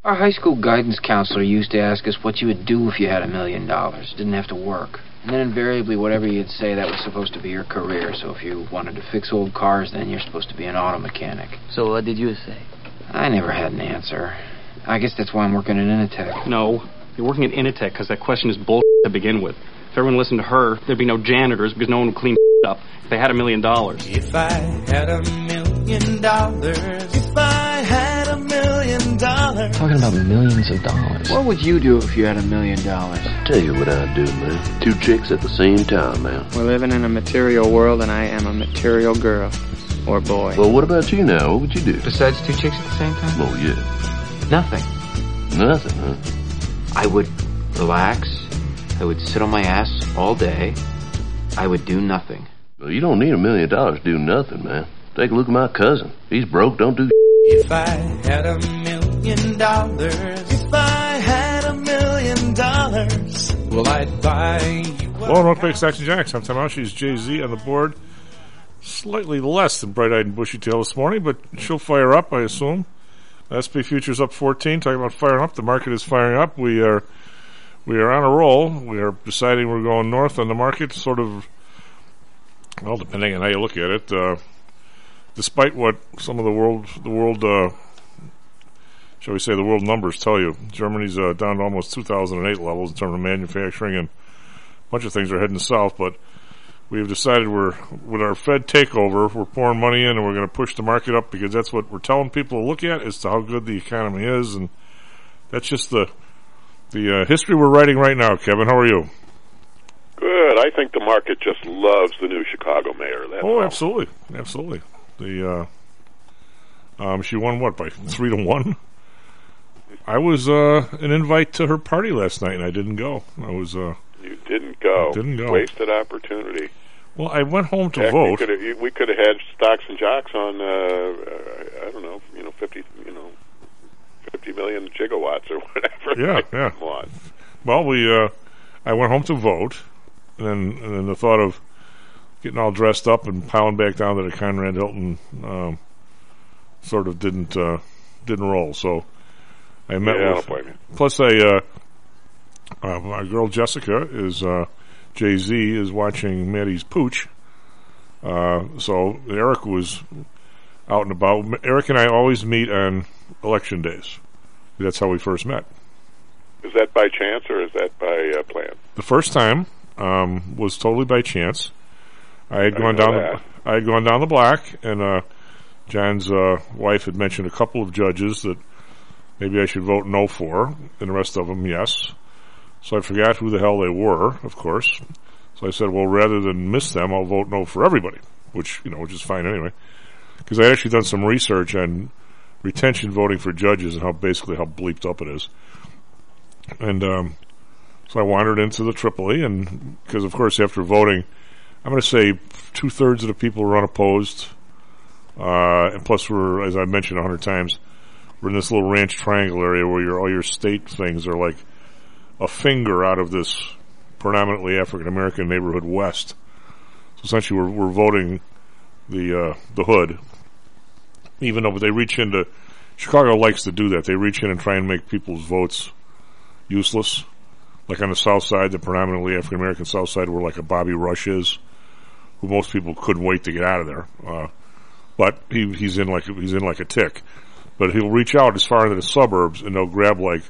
Our high school guidance counselor used to ask us what you would do if you had $1 million. Didn't have to work. And then invariably, whatever you'd say, that was supposed to be your career. So if you wanted to fix old cars, then you're supposed to be an auto mechanic. So what did you say? I never had an answer. I guess that's why I'm working at Initech. No, you're working at Initech because that question is bull to begin with. If everyone listened to her, there'd be no janitors because no one would clean up if they had $1 million. If I had $1 million, if I had $1 million. Talking about millions of dollars. What would you do if you had $1 million? Tell you what I'd do, man. 2 chicks at the same time, man. We're living in a material world, and I am a material girl. Or boy. Well, what about you now? What would you do? Besides 2 chicks at the same time? Oh, yeah. Nothing. Nothing, huh? I would relax. I would sit on my ass all day. I would do nothing. Well, you don't need $1 million to do nothing, man. Take a look at my cousin. He's broke, don't do If I had $1 million, if I had $1 million, well, I'd buy you. Well, welcome back to Stocks and Jocks. I'm Tom Out. She's Jay-Z on the board. Slightly less than Bright-Eyed and Bushy-Tail this morning, but she'll fire up, I assume. SP Futures up 14. Talking about firing up. The market is firing up. We are on a roll. We are deciding we're going north on the market, sort of, well, depending on how you look at it. Despite what some of the world, shall we say, the world numbers tell you, Germany's down to almost 2008 levels in terms of manufacturing, and a bunch of things are heading south. But we have decided with our Fed takeover, we're pouring money in, and we're going to push the market up because that's what we're telling people to look at as to how good the economy is, and that's just the history we're writing right now. Kevin, how are you? Good. I think the market just loves the new Chicago mayor. That's all. Absolutely. She won what, by 3-1? I was an invite to her party last night, and I didn't go. You didn't go. Didn't go. Wasted opportunity. Well, I went home to vote. We could have had Stocks and Jocks on. I don't know. 50 million gigawatts or whatever. Yeah. Was. Well, I went home to vote, and then the thought of getting all dressed up and piling back down to the Conrad Hilton sort of didn't roll. So I met with. Plus, my girl Jessica is Jay-Z is watching Maddie's Pooch. So Eric was out and about. Eric and I always meet on election days. That's how we first met. Is that by chance or is that by plan? The first time was totally by chance. I had gone down the block, and John's wife had mentioned a couple of judges that maybe I should vote no for, and the rest of them yes. So I forgot who the hell they were, of course. So I said, well, rather than miss them, I'll vote no for everybody, which is fine anyway. Because I had actually done some research on retention voting for judges and how bleeped up it is. And so I wandered into the Tripoli, and because, of course, after voting, I'm going to say 2/3 of the people were unopposed. And plus, we're, as I mentioned 100 times, we're in this little ranch triangle area where all your state things are like a finger out of this predominantly African-American neighborhood west. So essentially we're voting the hood, even though they reach into, Chicago likes to do that. They reach in and try and make people's votes useless. Like on the south side, the predominantly African-American south side, where like a Bobby Rush is, who most people couldn't wait to get out of there. But he's in like a tick. But he'll reach out as far into the suburbs, and they'll grab like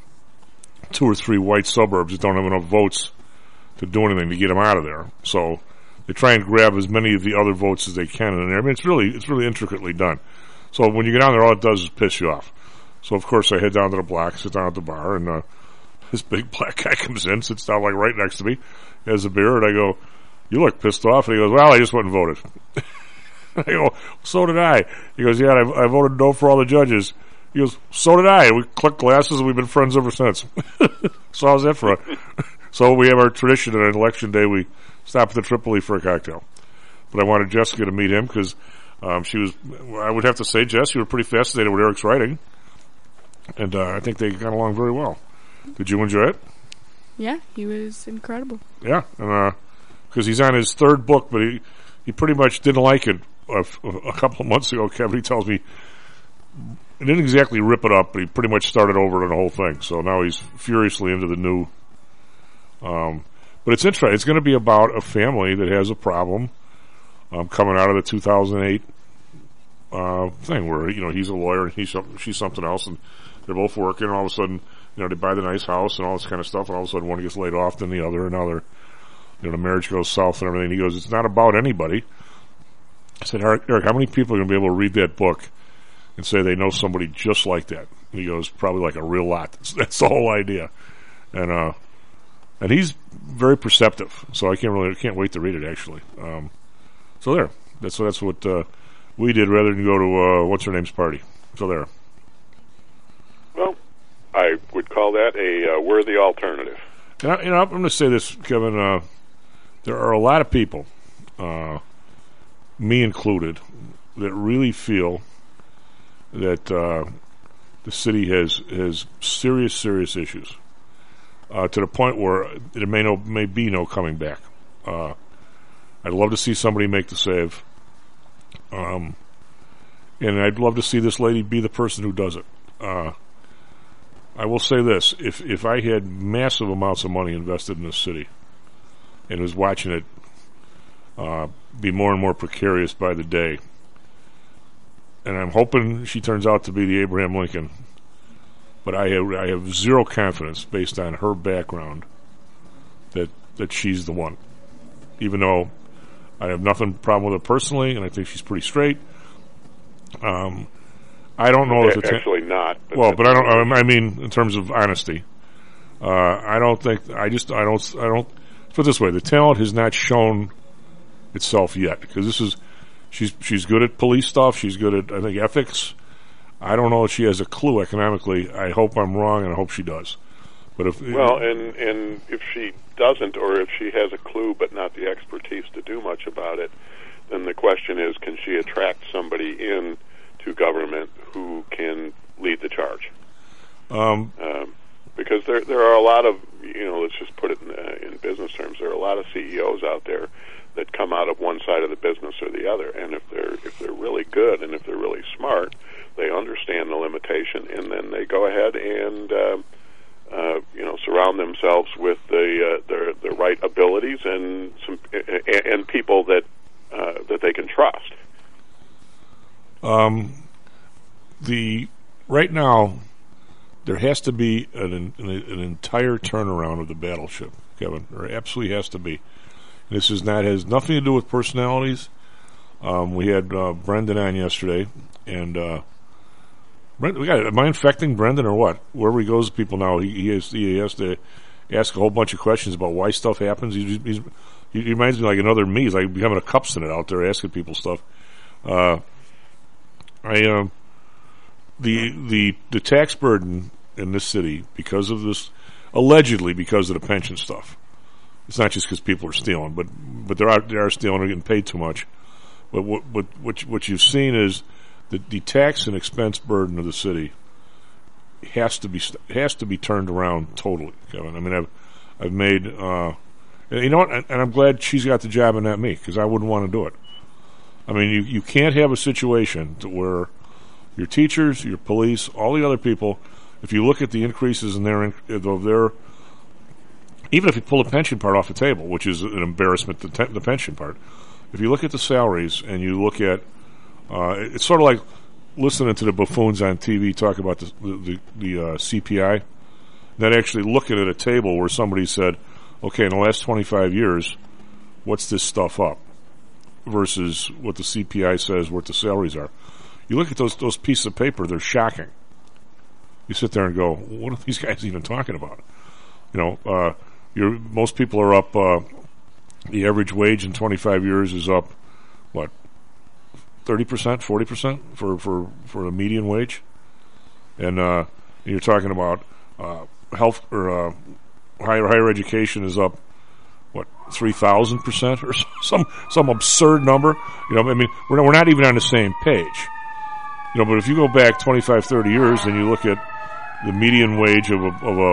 2 or 3 white suburbs that don't have enough votes to do anything to get them out of there. So they try and grab as many of the other votes as they can in there. I mean, it's really intricately done. So when you get down there, all it does is piss you off. So of course I head down to the block, sit down at the bar, and this big black guy comes in, sits down like right next to me, has a beer, and I go, "You look pissed off." And he goes, "Well, I just went and voted." I go, "So did I." He goes, "Yeah, I voted no for all the judges." He goes, "So did I." We clicked glasses, and we've been friends ever since. So how's that for So we have our tradition on election day. We stop at the Tripoli for a cocktail. But I wanted Jessica to meet him because she was, I would have to say, Jess, you were pretty fascinated with Eric's writing. And I think they got along very well. Did you enjoy it? Yeah, he was incredible. Yeah, and because he's on his 3rd book, but he pretty much didn't like it a couple of months ago. Kevin, he tells me didn't exactly rip it up, but he pretty much started over on the whole thing. So now he's furiously into the new. But it's interesting. It's going to be about a family that has a problem coming out of the 2008 thing where, he's a lawyer and she's something else, and they're both working, and all of a sudden, they buy the nice house and all this kind of stuff, and all of a sudden one gets laid off, then the other, and now the marriage goes south and everything. He goes, it's not about anybody. I said, Eric, how many people are going to be able to read that book and say they know somebody just like that? And he goes, probably like a real lot. That's the whole idea. And he's very perceptive, so I can't wait to read it, actually. So there. That's what we did rather than go to what's her name's party. So there. Well, I would call that a worthy alternative. And I'm going to say this, Kevin. There are a lot of people, me included, that really feel that the city has serious issues to the point where there may be no coming back. I'd love to see somebody make the save, and I'd love to see this lady be the person who does it. I will say this: if I had massive amounts of money invested in this city and was watching it be more and more precarious by the day, and I'm hoping she turns out to be the Abraham Lincoln, but I have zero confidence based on her background that she's the one. Even though I have nothing problem with her personally, and I think she's pretty straight. I don't know if it's actually not. But I mean, in terms of honesty, I don't think. I don't. Put it this way: the talent has not shown itself yet, because she's good at police stuff. She's good at, I think, ethics. I don't know if she has a clue economically. I hope I'm wrong, and I hope she does. But and if she doesn't, or if she has a clue but not the expertise to do much about it, then the question is, can she attract somebody in to government who can lead the charge? Because there are a lot of, let's just put it in business terms, there are a lot of CEOs out there that come out of one side of the business or the other, and if they're really good and if they're really smart, they understand the limitation, and then they go ahead and surround themselves with the right abilities and people that they can trust. Right now, there has to be an entire turnaround of the battleship, Kevin. There absolutely has to be. This has nothing to do with personalities. We had Brendan on yesterday, and am I infecting Brendan or what? Wherever he goes, people now he has to ask a whole bunch of questions about why stuff happens. He reminds me like another me. He's like becoming a cupston out there asking people stuff. The tax burden in this city, because of this, allegedly because of the pension stuff. It's not just because people are stealing, but they are stealing and getting paid too much. But what you've seen is that the tax and expense burden of the city has to be turned around totally, Kevin. I mean, I've made you know what, and I'm glad she's got the job and not me, because I wouldn't want to do it. I mean, you can't have a situation where your teachers, your police, all the other people, if you look at the increases in their even if you pull the pension part off the table, which is an embarrassment, the pension part, if you look at the salaries and you look at, it's sort of like listening to the buffoons on TV talk about the CPI, then actually looking at a table where somebody said, okay, in the last 25 years, what's this stuff up? Versus what the CPI says what the salaries are. You look at those pieces of paper, they're shocking. You sit there and go, what are these guys even talking about? Most people are up, the average wage in 25 years is up, what, 30%, 40% for the median wage? And you're talking about health or higher education is up, what, 3,000% or some absurd number? I mean, we're not even on the same page. But if you go back 25, 30 years and you look at the median wage of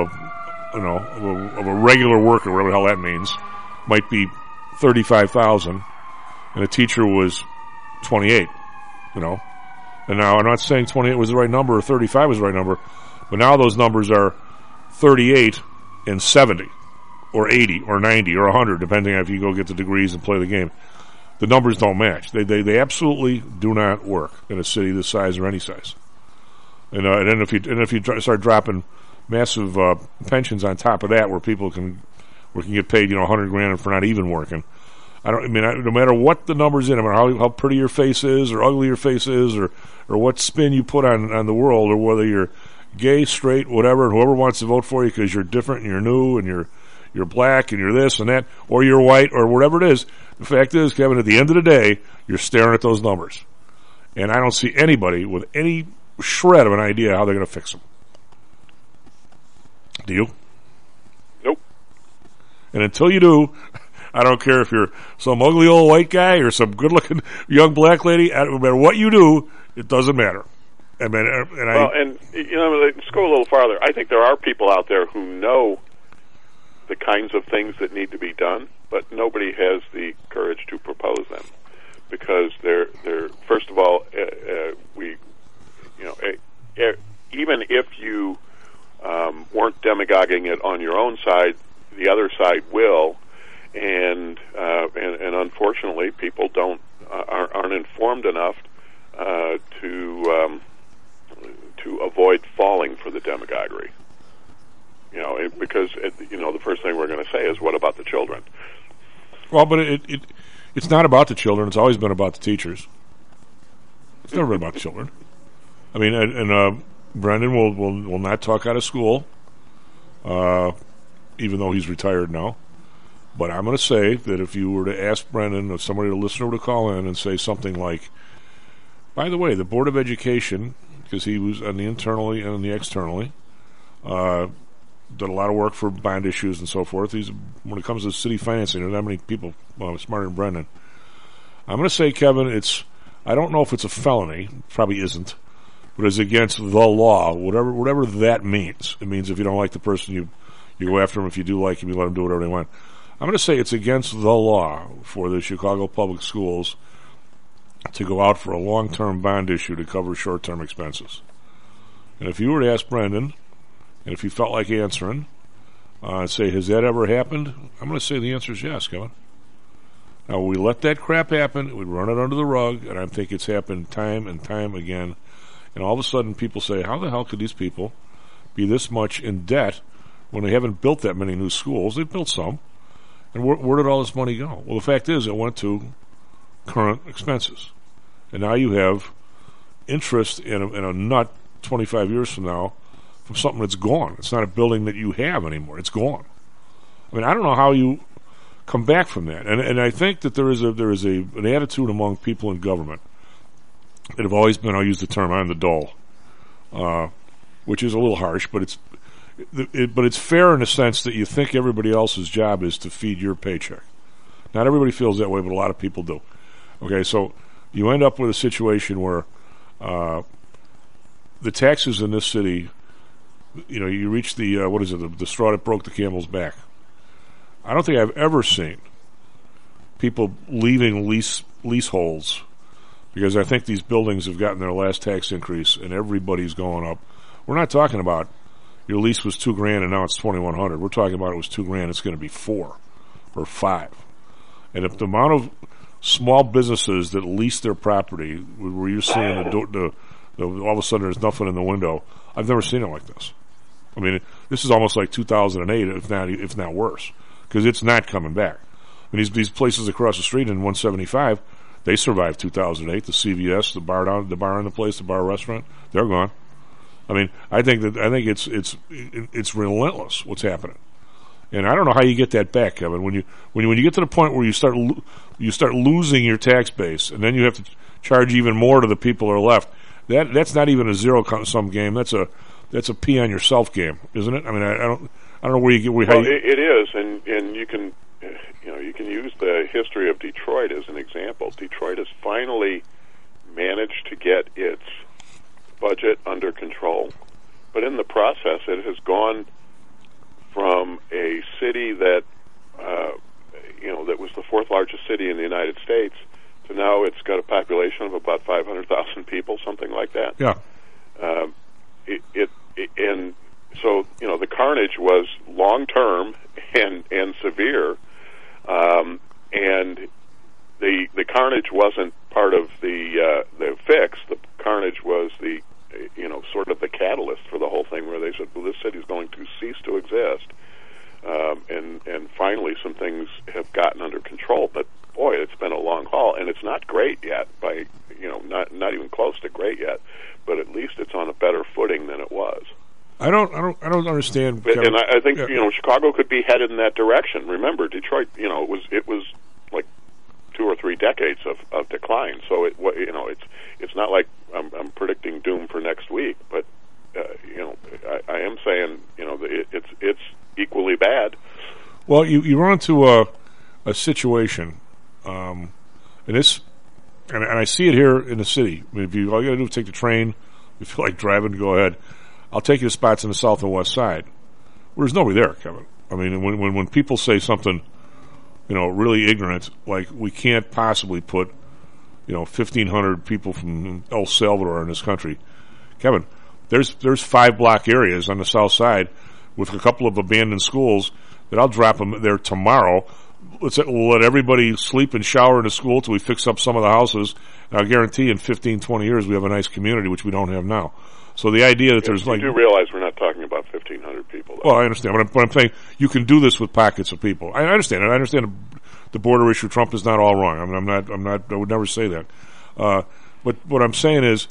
a regular worker, whatever the hell that means, might be 35,000, and a teacher was 28. And now I'm not saying 28 was the right number or 35 was the right number, but now those numbers are 38 and 70 or 80 or 90 or 100, depending on if you go get the degrees and play the game. The numbers don't match. They absolutely do not work in a city this size or any size. And then if you start dropping massive pensions on top of that, where people can get paid $100,000 for not even working. No matter what the numbers in, no matter how pretty your face is or ugly your face is, or what spin you put on the world, or whether you're gay, straight, whatever, and whoever wants to vote for you because you're different and you're new and you're black and you're this and that, or you're white or whatever it is. The fact is, Kevin, at the end of the day, you're staring at those numbers, and I don't see anybody with any shred of an idea how they're going to fix them. Do you? Nope. And until you do, I don't care if you're some ugly old white guy or some good-looking young black lady. No matter what you do, it doesn't matter. Let's go a little farther. I think there are people out there who know the kinds of things that need to be done, but nobody has the courage to propose them because they're first of all, even if you weren't demagoguing it on your own side, the other side will, and unfortunately, people aren't informed enough to avoid falling for the demagoguery. Because the first thing we're going to say is, "What about the children?" Well, but it's not about the children. It's always been about the teachers. It's never been about the children. I mean, and Brendan will not talk out of school, even though he's retired now. But I'm going to say that if you were to ask Brendan, or somebody, a listener, to call in and say something like, by the way, the Board of Education, because he was on the internally and on the externally, did a lot of work for bond issues and so forth. When it comes to city financing, there's not many people smarter than Brendan. I'm going to say, Kevin, I don't know if it's a felony, probably isn't, but it's against the law, whatever that means. It means if you don't like the person, you go after them. If you do like him, you let them do whatever they want. I'm going to say it's against the law for the Chicago Public Schools to go out for a long-term bond issue to cover short-term expenses. And if you were to ask Brendan, and if he felt like answering, say, has that ever happened? I'm going to say the answer is yes, Kevin. Now, we let that crap happen, we run it under the rug, and I think it's happened time and time again. And all of a sudden, people say, how the hell could these people be this much in debt when they haven't built that many new schools? They've built some. And where did all this money go? Well, the fact is, it went to current expenses. And now you have interest in a nut 25 years from now from something that's gone. It's not a building that you have anymore. It's gone. I mean, I don't know how you come back from that. And I think that there is an attitude among people in government that have always been, I'll use the term, I'm the dole, which is a little harsh, but it's fair in the sense that you think everybody else's job is to feed your paycheck. Not everybody feels that way, but a lot of people do. Okay, so you end up with a situation where the taxes in this city, you reach the the straw that broke the camel's back. I don't think I've ever seen people leaving leaseholds because I think these buildings have gotten their last tax increase and everybody's going up. We're not talking about your lease was $2,000 and now it's $2,100. We're talking about it was $2,000, it's going to be $4,000 or $5,000. And if the amount of small businesses that lease their property, where you're seeing all of a sudden there's nothing in the window, I've never seen it like this. I mean, this is almost like 2008, if not worse, because it's not coming back. I mean, these places across the street in 175, they survived 2008. The CVS, the bar in the place, the bar restaurant, they're gone. I mean, I think it's relentless what's happening, and I don't know how you get that back, Kevin. When you get to the point where you start losing your tax base, and then you have to charge even more to the people who are left. That's not even a zero-sum game. That's a pee on yourself game, isn't it? I mean, I don't know where you get it is, and you can use the history of Detroit as an example. Detroit has finally managed to get its budget under control, but in the process, it has gone from a city that that was the fourth largest city in the United States to now it's got a population of about 500,000 people, something like that. Yeah. And so, you know, the carnage was long-term and severe, and the carnage wasn't part of the fix. The carnage was the, you know, sort of the catalyst for the whole thing, where they said, well, this city's going to cease to exist. And finally some things have gotten under control, but boy, it's been a long haul, and it's not great yet, by, you know, not even close to great yet, but at least it's on a better footing than it was. I don't understand. But, and I think, you know, Chicago could be headed in that direction. Remember, Detroit, you know, it was like 2 or 3 decades of decline. So you know, it's not like I'm predicting doom for next week, but you know, I am saying, you know, it's equally bad. Well, you run into a situation, and this, and I see it here in the city. I mean, if all you got to do is take the train, if you feel like driving, go ahead. I'll take you to spots in the south and west side where there's nobody there, Kevin. I mean, when people say something, you know, really ignorant, like we can't possibly put, you know, 1,500 people from El Salvador in this country, Kevin, there's 5-block areas on the south side with a couple of abandoned schools that I'll drop them there tomorrow. We'll let everybody sleep and shower in the school till we fix up some of the houses, and I'll guarantee in 15, 20 years we have a nice community, which we don't have now. So the idea that there's like... You do realize we're not talking about 1,500 people, though. Well, I understand, but I'm saying you can do this with pockets of people. I understand it. I understand the border issue. Trump is not all wrong. I mean, I would never say that. But what I'm saying is,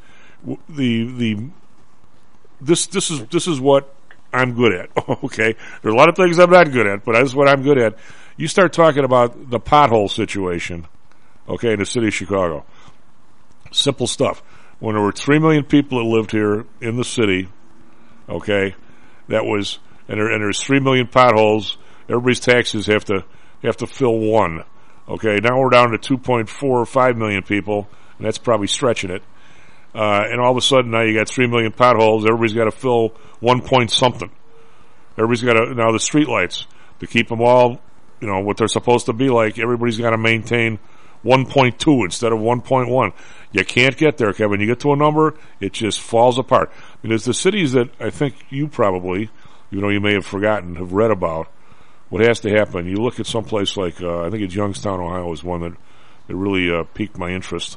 this is what I'm good at. Okay, there's a lot of things I'm not good at, but this is what I'm good at. You start talking about the pothole situation, okay, in the city of Chicago. Simple stuff. When there were 3 million people that lived here in the city, okay, that was, and there's 3 million potholes. Everybody's taxes have to fill one. Okay, now we're down to 2.4 or 5 million people, and that's probably stretching it. And all of a sudden now you got 3 million potholes. Everybody's got to fill 1 point something. Everybody's got to, now the street lights, to keep them all, you know, what they're supposed to be like, everybody's got to maintain 1.2 instead of 1.1. You can't get there, Kevin. You get to a number, it just falls apart. I mean, there's the cities that I think you probably, even though you may have forgotten, have read about what has to happen. You look at some place like, I think it's Youngstown, Ohio is one that really piqued my interest.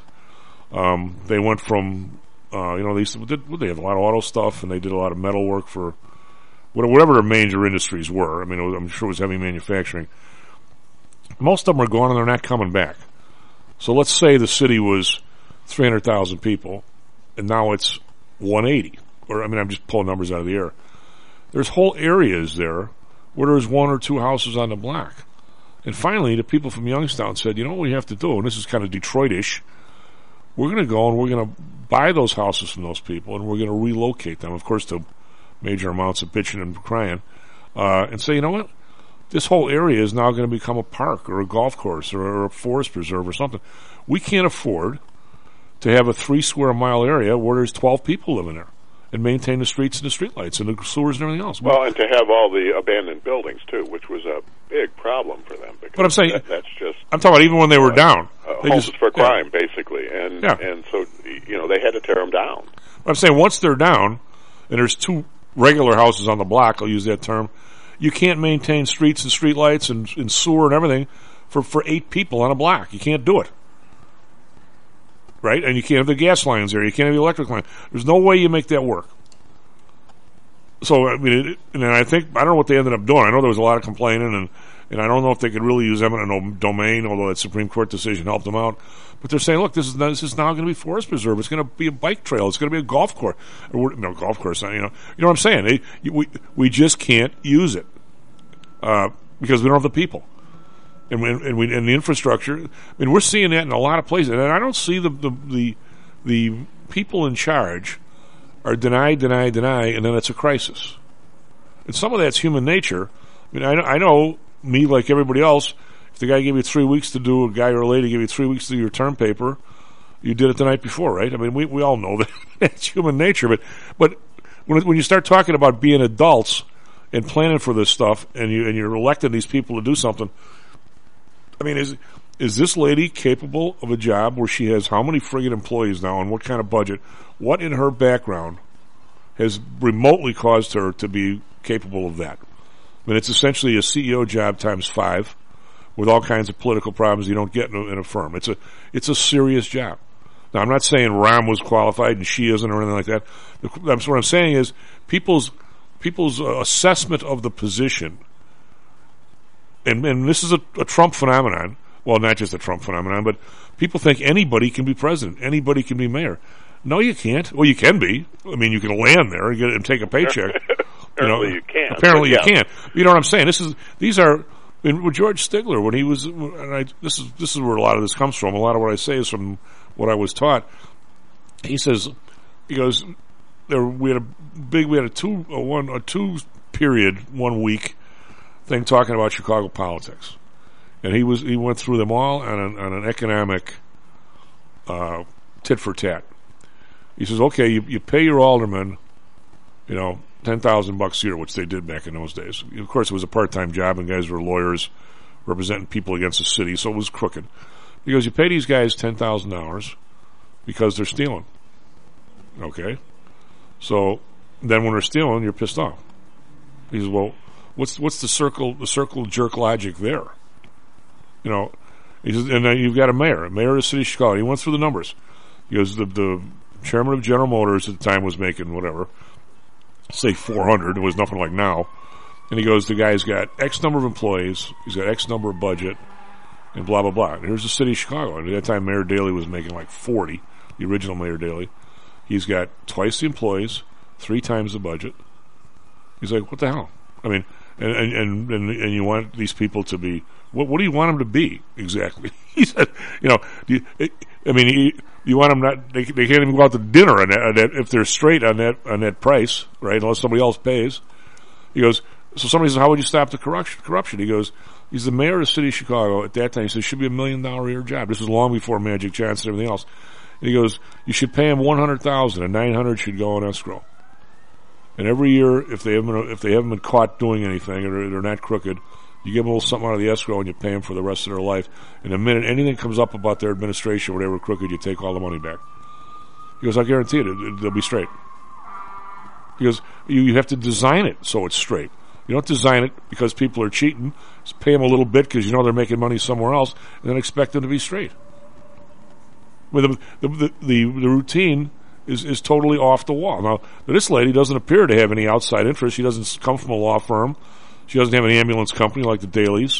They went from, you know, they had a lot of auto stuff, and they did a lot of metal work for whatever their major industries were. I mean, I'm sure it was heavy manufacturing. Most of them are gone, and they're not coming back. So let's say the city was 300,000 people, and now it's 180. Or, I mean, I'm just pulling numbers out of the air. There's whole areas there where there's 1 or 2 houses on the block. And finally, the people from Youngstown said, you know what we have to do, and this is kind of Detroit-ish, we're going to go and we're going to buy those houses from those people, and we're going to relocate them, of course, to major amounts of bitching and crying, and say, you know what? This whole area is now going to become a park or a golf course or a forest preserve or something. We can't afford to have a 3 square mile area where there's 12 people living there and maintain the streets and the streetlights and the sewers and everything else. Well, and to have all the abandoned buildings, too, which was a big problem for them. Because but I'm saying, that's just... I'm talking about even when they were down. Homes for crime, basically. And so, you know, they had to tear them down. But I'm saying once they're down, and there's 2 regular houses on the block, I'll use that term, you can't maintain streets and streetlights and sewer and everything for 8 people on a block. You can't do it. Right? And you can't have the gas lines there. You can't have the electric line. There's no way you make that work. So, I mean, and I think, I don't know what they ended up doing. I know there was a lot of complaining, and I don't know if they could really use eminent domain, although that Supreme Court decision helped them out. But they're saying, look, this is now going to be forest preserve. It's going to be a bike trail. It's going to be a golf course. No, golf course, you know what I'm saying? We just can't use it because we don't have the people. And the infrastructure. I mean, we're seeing that in a lot of places, and I don't see the people in charge are deny, and then it's a crisis. And some of that's human nature. I mean, I know me like everybody else. If the guy gave you 3 weeks to do, a guy or a lady gave you 3 weeks to do your term paper, you did it the night before, right? I mean, we all know that that's human nature. But when you start talking about being adults and planning for this stuff, and you're electing these people to do something. I mean, is this lady capable of a job where she has how many friggin' employees now and what kind of budget? What in her background has remotely caused her to be capable of that? I mean, it's essentially a CEO job times 5 with all kinds of political problems you don't get in a firm. It's a serious job. Now, I'm not saying Ram was qualified and she isn't or anything like that. What I'm saying is people's assessment of the position, and this is a Trump phenomenon. Well, not just a Trump phenomenon, but people think anybody can be president, anybody can be mayor. No, you can't. Well, you can be. I mean, you can land there and take a paycheck. Apparently you can. Apparently you can. You know what I'm saying? These are. I mean, with George Stigler, when he was, this is where a lot of this comes from. A lot of what I say is from what I was taught. He goes, we had a 2 period 1 week thing talking about Chicago politics, and he went through them all on an economic tit for tat. He says, okay, you pay your aldermen, $10,000 a year, which they did back in those days. Of course, it was a part-time job, and guys were lawyers representing people against the city, so it was crooked. He goes, you pay these guys $10,000 because they're stealing. Okay? So then when they're stealing, you're pissed off. He says, well, what's the circle jerk logic there? He says, and then you've got a mayor of the city of Chicago. He went through the numbers. He goes, the chairman of General Motors at the time was making whatever, say 400. It was nothing like now. And he goes, the guy's got X number of employees, he's got X number of budget, and blah, blah, blah. And here's the city of Chicago. And at that time, Mayor Daley was making like 40, the original Mayor Daley. He's got twice the employees, 3 times the budget. He's like, what the hell? I mean, and you want these people to be, what do you want them to be exactly? He said, you want them not, they can't even go out to dinner on that, if they're straight on that price, right? Unless somebody else pays. He goes, so somebody says, how would you stop the corruption? He goes, he's the mayor of the city of Chicago at that time. He says, it should be $1 million a year job. This was long before Magic Johnson and everything else. And he goes, you should pay him $100,000 and $900 should go in escrow. And every year, if they haven't been caught doing anything or they're not crooked, you give them a little something out of the escrow and you pay them for the rest of their life. And the minute anything comes up about their administration or they were crooked, you take all the money back. He goes, I guarantee it, they'll be straight. He goes, you have to design it so it's straight. You don't design it because people are cheating. Just pay them a little bit because they're making money somewhere else, and then expect them to be straight. Well, the routine is totally off the wall. Now, this lady doesn't appear to have any outside interest. She doesn't come from a law firm. She doesn't have an ambulance company like the Dailies.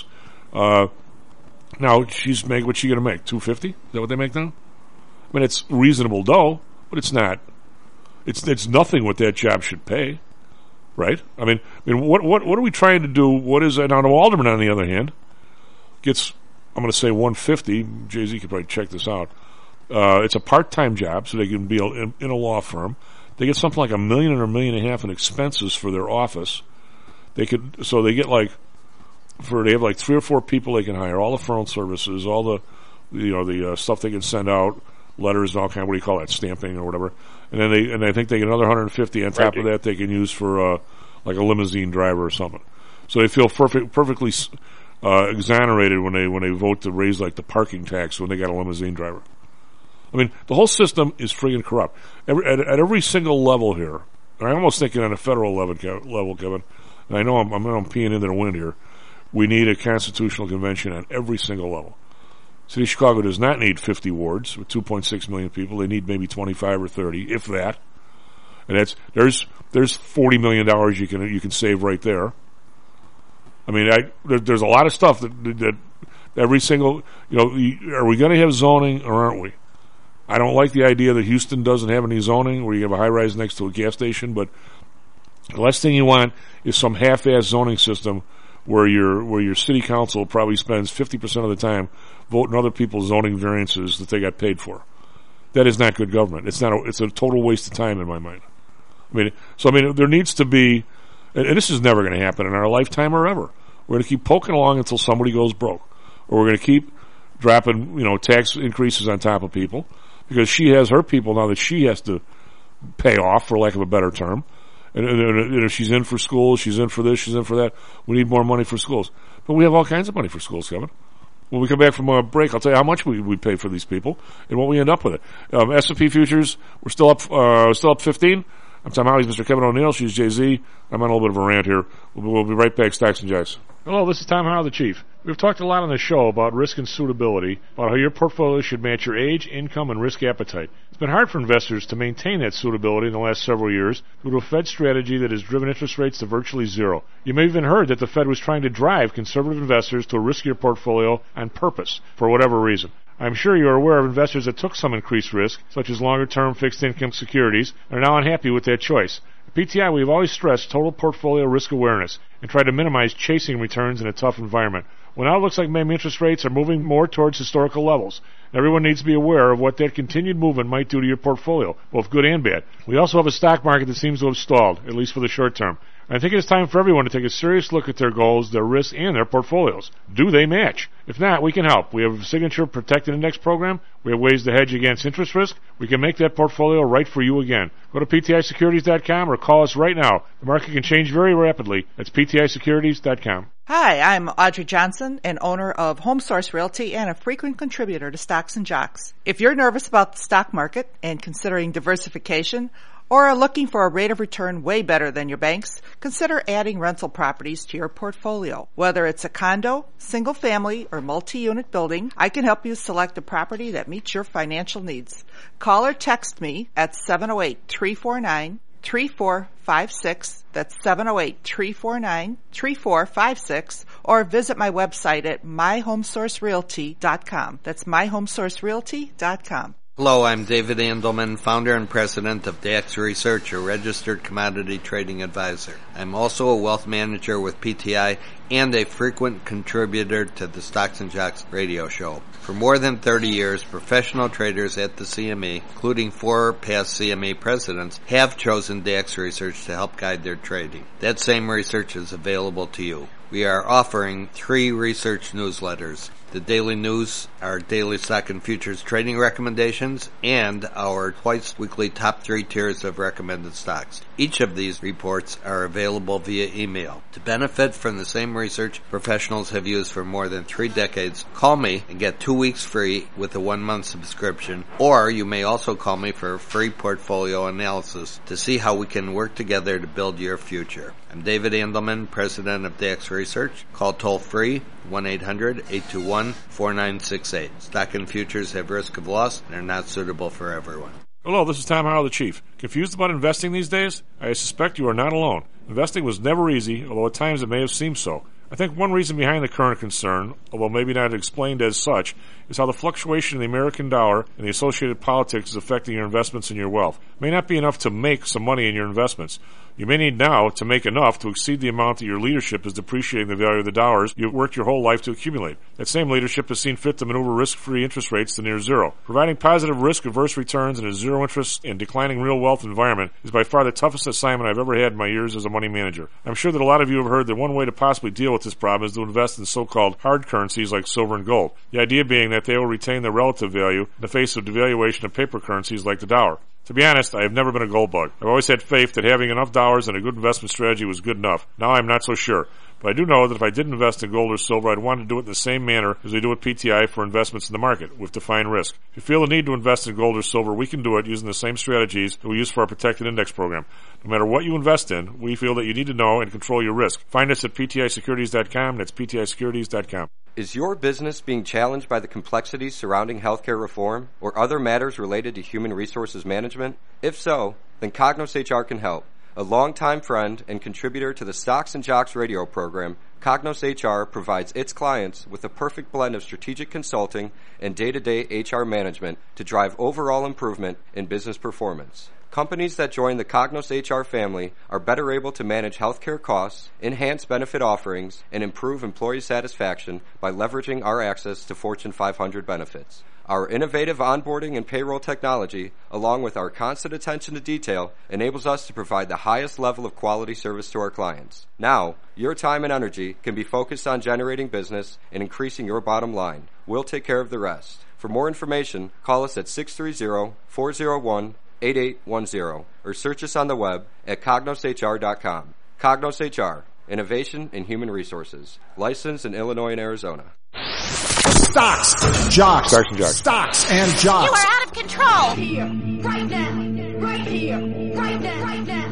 Now, she's making, what's she going to make? $250? Is that what they make now? I mean, it's reasonable dough, but it's not. It's nothing what that job should pay, right? I mean, what are we trying to do? What is it? Now, the alderman, on the other hand, gets, I'm going to say $150. Jay-Z could probably check this out. It's a part-time job, so they can be in a law firm. They get something like $1 million or $1.5 million in expenses for their office. They have like 3 or 4 people they can hire, all the phone services, all the stuff they can send out, letters and all kind of, what do you call that, stamping or whatever. And then I think they get another $150 on top of that they can use for like a limousine driver or something. So they feel perfectly exonerated when they vote to raise like the parking tax when they got a limousine driver. I mean, the whole system is friggin' corrupt. At every single level here, and I'm almost thinking on a federal level, Kevin, and I know I'm peeing into the wind here, we need a constitutional convention on every single level. City of Chicago does not need 50 wards with 2.6 million people. They need maybe 25 or 30, if that. And there's $40 million you can save right there. I mean, there's a lot of stuff that every single, are we going to have zoning or aren't we? I don't like the idea that Houston doesn't have any zoning where you have a high rise next to a gas station, but the last thing you want is some half-ass zoning system where your city council probably spends 50% of the time voting other people's zoning variances that they got paid for. That is not good government. It's a total waste of time in my mind. I mean, there needs to be, and this is never going to happen in our lifetime or ever. We're going to keep poking along until somebody goes broke, or we're going to keep dropping, tax increases on top of people because she has her people now that she has to pay off, for lack of a better term. And if she's in for schools, she's in for this, she's in for that. We need more money for schools. But we have all kinds of money for schools, Kevin. When we come back from a break, I'll tell you how much we pay for these people and what we end up with it. S&P futures, we're still up 15. I'm Tom Howley, Mr. Kevin O'Neill. She's Jay-Z. I'm on a little bit of a rant here. We'll be right back, Stocks and Jacks. Hello, this is Tom Howell, the Chief. We've talked a lot on the show about risk and suitability, about how your portfolio should match your age, income, and risk appetite. It's been hard for investors to maintain that suitability in the last several years due to a Fed strategy that has driven interest rates to virtually zero. You may have even heard that the Fed was trying to drive conservative investors to a riskier portfolio on purpose, for whatever reason. I'm sure you are aware of investors that took some increased risk, such as longer-term fixed-income securities, and are now unhappy with that choice. At PTI, we've always stressed total portfolio risk awareness and tried to minimize chasing returns in a tough environment. Well, now it looks like maybe interest rates are moving more towards historical levels. Everyone needs to be aware of what that continued movement might do to your portfolio, both good and bad. We also have a stock market that seems to have stalled, at least for the short term. I think it's time for everyone to take a serious look at their goals, their risks, and their portfolios. Do they match? If not, we can help. We have a signature protected index program. We have ways to hedge against interest risk. We can make that portfolio right for you again. Go to PTIsecurities.com or call us right now. The market can change very rapidly. That's PTIsecurities.com. Hi, I'm Audrey Johnson, an owner of HomeSource Realty and a frequent contributor to Stocks and Jocks. If you're nervous about the stock market and considering diversification, or are looking for a rate of return way better than your banks, consider adding rental properties to your portfolio. Whether it's a condo, single family, or multi-unit building, I can help you select a property that meets your financial needs. Call or text me at 708-349-3456. That's 708-349-3456. Or visit my website at myhomesourcerealty.com. That's myhomesourcerealty.com. Hello, I'm David Andelman, founder and president of DAX Research, a registered commodity trading advisor. I'm also a wealth manager with PTI and a frequent contributor to the Stocks and Jocks radio show. For more than 30 years, professional traders at the CME, including 4 past CME presidents, have chosen DAX Research to help guide their trading. That same research is available to you. We are offering 3 research newsletters. The daily news, our daily stock and futures trading recommendations, and our twice-weekly top 3 tiers of recommended stocks. Each of these reports are available via email. To benefit from the same research professionals have used for more than 3 decades, call me and get 2 weeks free with a 1-month subscription, or you may also call me for a free portfolio analysis to see how we can work together to build your future. I'm David Andelman, president of DAX Research. Call toll-free 1-800-821-4968. Stock and futures have risk of loss and are not suitable for everyone. Hello, this is Tom Howell, the Chief. Confused about investing these days? I suspect you are not alone. Investing was never easy, although at times it may have seemed so. I think one reason behind the current concern, although maybe not explained as such, is how the fluctuation in the American dollar and the associated politics is affecting your investments and your wealth. It may not be enough to make some money in your investments. You may need now to make enough to exceed the amount that your leadership is depreciating the value of the dollars you've worked your whole life to accumulate. That same leadership has seen fit to maneuver risk-free interest rates to near zero. Providing positive risk-averse returns in a zero-interest and declining real wealth environment is by far the toughest assignment I've ever had in my years as a money manager. I'm sure that a lot of you have heard that one way to possibly deal with this problem is to invest in so-called hard currencies like silver and gold. The idea being that they will retain their relative value in the face of devaluation of paper currencies like the dollar. To be honest, I have never been a gold bug. I've always had faith that having enough dollars and a good investment strategy was good enough. Now I'm not so sure. But I do know that if I did invest in gold or silver, I'd want to do it in the same manner as we do at PTI for investments in the market, with defined risk. If you feel the need to invest in gold or silver, we can do it using the same strategies that we use for our protected index program. No matter what you invest in, we feel that you need to know and control your risk. Find us at PTIsecurities.com. That's PTIsecurities.com. Is your business being challenged by the complexities surrounding healthcare reform or other matters related to human resources management? If so, then Cognos HR can help. A longtime friend and contributor to the Stocks and Jocks radio program, Cognos HR provides its clients with a perfect blend of strategic consulting and day-to-day HR management to drive overall improvement in business performance. Companies that join the Cognos HR family are better able to manage healthcare costs, enhance benefit offerings, and improve employee satisfaction by leveraging our access to Fortune 500 benefits. Our innovative onboarding and payroll technology, along with our constant attention to detail, enables us to provide the highest level of quality service to our clients. Now, your time and energy can be focused on generating business and increasing your bottom line. We'll take care of the rest. For more information, call us at 630-401-8810 or search us on the web at cognoshr.com. Cognos HR, innovation in human resources. Licensed in Illinois and Arizona. Stocks, jocks, Stocks and jocks. stocks and jocks. You are out of control. Here, right now, right here, right now, right now.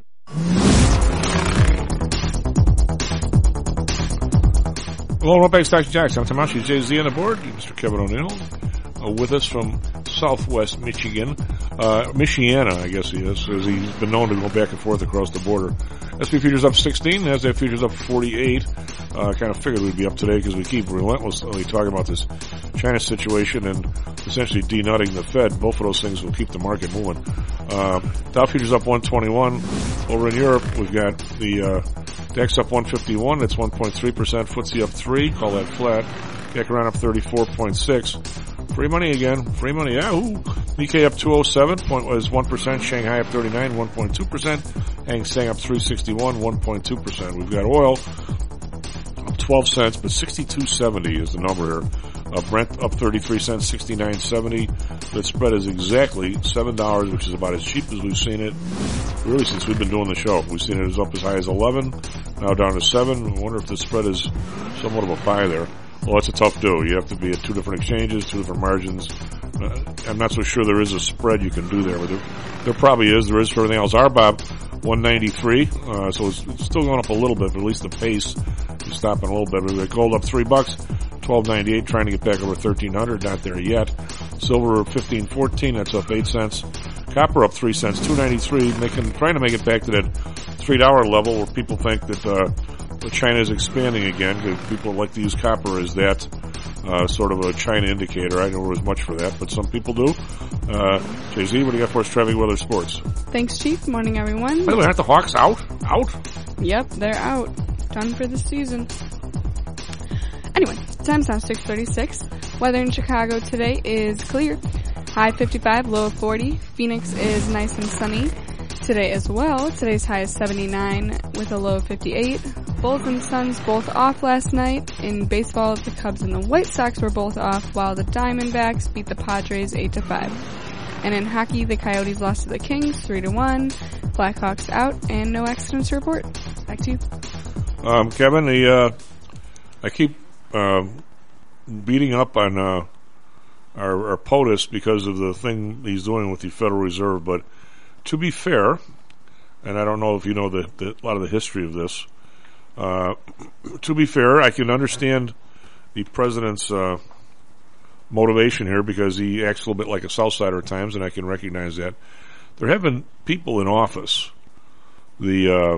Hello, welcome back to Stocks and Jocks. I'm Tomashi Jay-Z on the board. Mr. Kevin O'Neill with us from Southwest Michigan. Michiana, I guess he is, as he's been known to go back and forth across the border. S&P futures up 16, NASDAQ futures up 48. Kind of figured we'd be up today because we keep relentlessly talking about this China situation and essentially denutting the Fed. Both of those things will keep the market moving. Dow futures up 121. Over in Europe, we've got the DAX up 151. That's 1.3%. FTSE up 3. Call that flat. CAC around up 34.6. Free money again. Free money. Yahoo! Nikkei up 207. Point was 1%. Shanghai up 39. 1.2%. Hang Seng up 361. 1.2%. We've got oil up 12 cents, but 62.70 is the number here. Brent up 33 cents, 69.70. The spread is exactly $7, which is about as cheap as we've seen it really since we've been doing the show. We've seen it as up as high as 11, now down to 7. I wonder if the spread is somewhat of a buy there. Well, it's a tough do. You have to be at two different exchanges, two different margins. I'm not so sure there is a spread you can do there, but there probably is. There is for everything else. RBOB 193, so it's still going up a little bit, but at least the pace is stopping a little bit. But gold up $3, 12.98, trying to get back over 1,300, not there yet. Silver 15.14, that's up 8 cents. Copper up 3 cents, 2.93, trying to make it back to that $3 level where people think that China is expanding again, because people like to use copper as that sort of a China indicator. I don't know as much for that, but some people do. Jay-Z, what do you got for us, traffic, weather, sports? Thanks, Chief. Morning, everyone. By the way, aren't the Hawks out? Yep, they're out. Done for the season. Anyway, time's now 6:36. Weather in Chicago today is clear. High 55, low of 40. Phoenix is nice and sunny today as well. Today's high is 79 with a low of 58. Bulls and Suns both off last night. In baseball, the Cubs and the White Sox were both off, while the Diamondbacks beat the Padres 8-5. And in hockey, the Coyotes lost to the Kings 3-1. Blackhawks out, and no accidents to report. Back to you. Kevin, I keep beating up on our POTUS because of the thing he's doing with the Federal Reserve, but to be fair, and I don't know if you know a lot of the history of this, to be fair, I can understand the president's motivation here because he acts a little bit like a Southsider at times, and I can recognize that. There have been people in office. The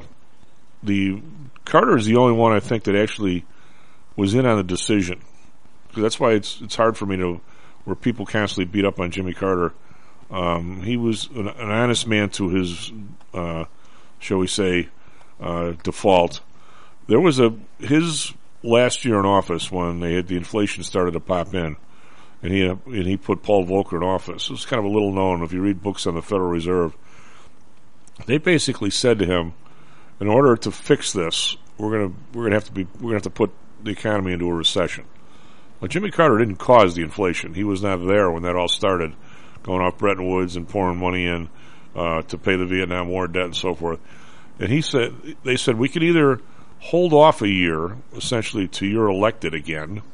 Carter is the only one I think that actually was in on the decision. Because that's why it's hard for me where people constantly beat up on Jimmy Carter. He was an honest man to his, shall we say, default. There was his last year in office when the inflation started to pop in, and he put Paul Volcker in office. It was kind of a little known if you read books on the Federal Reserve. They basically said to him, in order to fix this, we're gonna have to put the economy into a recession. Well, Jimmy Carter didn't cause the inflation. He was not there when that all started, going off Bretton Woods and pouring money in to pay the Vietnam War debt and so forth. And they said we could either hold off a year, essentially, till you're elected again,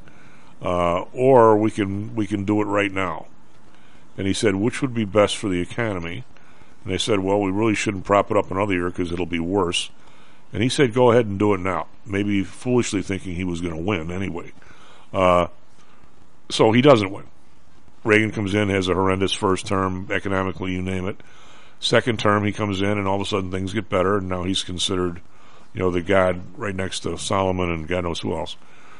or we can do it right now. And he said, which would be best for the economy? And they said, well, we really shouldn't prop it up another year because it'll be worse. And he said, go ahead and do it now. Maybe foolishly thinking he was going to win anyway. So he doesn't win. Reagan comes in, has a horrendous first term, economically, you name it. Second term, he comes in, and all of a sudden things get better, and now he's considered, the god right next to Solomon and God knows who else.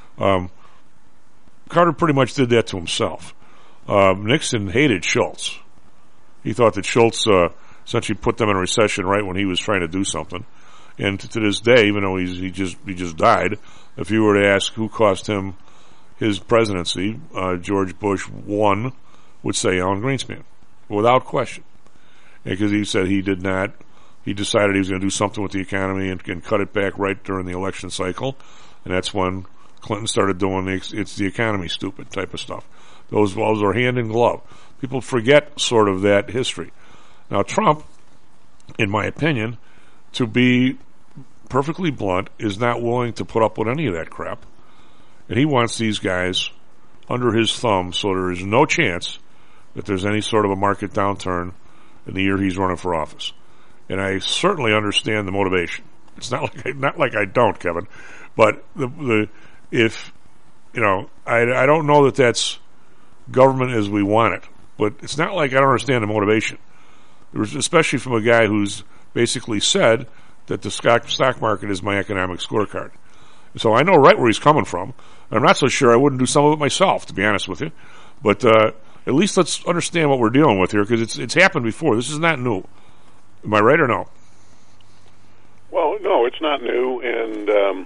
Carter pretty much did that to himself. Nixon hated Schultz. He thought that Schultz essentially put them in a recession right when he was trying to do something. And to this day, even though he just died, if you were to ask who cost him his presidency, George Bush 1 would say Alan Greenspan, without question. Because he said he decided he was going to do something with the economy and cut it back right during the election cycle. And that's when Clinton started doing it's the economy stupid type of stuff. Those are hand in glove. People forget sort of that history. Now Trump, in my opinion, to be perfectly blunt, is not willing to put up with any of that crap. And he wants these guys under his thumb, so there is no chance that there's any sort of a market downturn in the year he's running for office. And I certainly understand the motivation. It's not like I don't, Kevin, but if you know, I don't know that that's government as we want it, but it's not like I don't understand the motivation. There was, especially from a guy who's basically said that the stock market is my economic scorecard. So I know right where he's coming from. I'm not so sure I wouldn't do some of it myself, to be honest with you. But at least let's understand what we're dealing with here, because it's happened before. This is not new. Am I right or no? Well, no, it's not new, and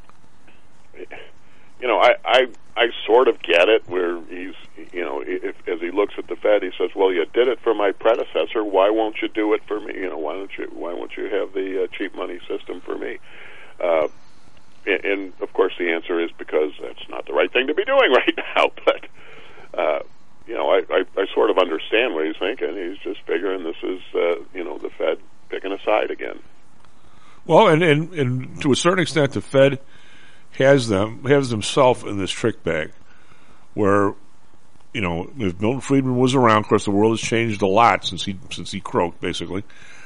you know, I sort of get it. Where he's, you know, as he looks at the Fed, he says, "Well, you did it for my predecessor. Why won't you do it for me? You know, why won't you have the cheap money system for me?" And of course, the answer is because that's not the right thing to be doing right now. But you know, I sort of understand what he's thinking. He's just figuring this is you know, the Fed picking a side again. Well, and to a certain extent, the Fed has himself in this trick bag, where, you know, if Milton Friedman was around, of course, the world has changed a lot since he croaked, basically.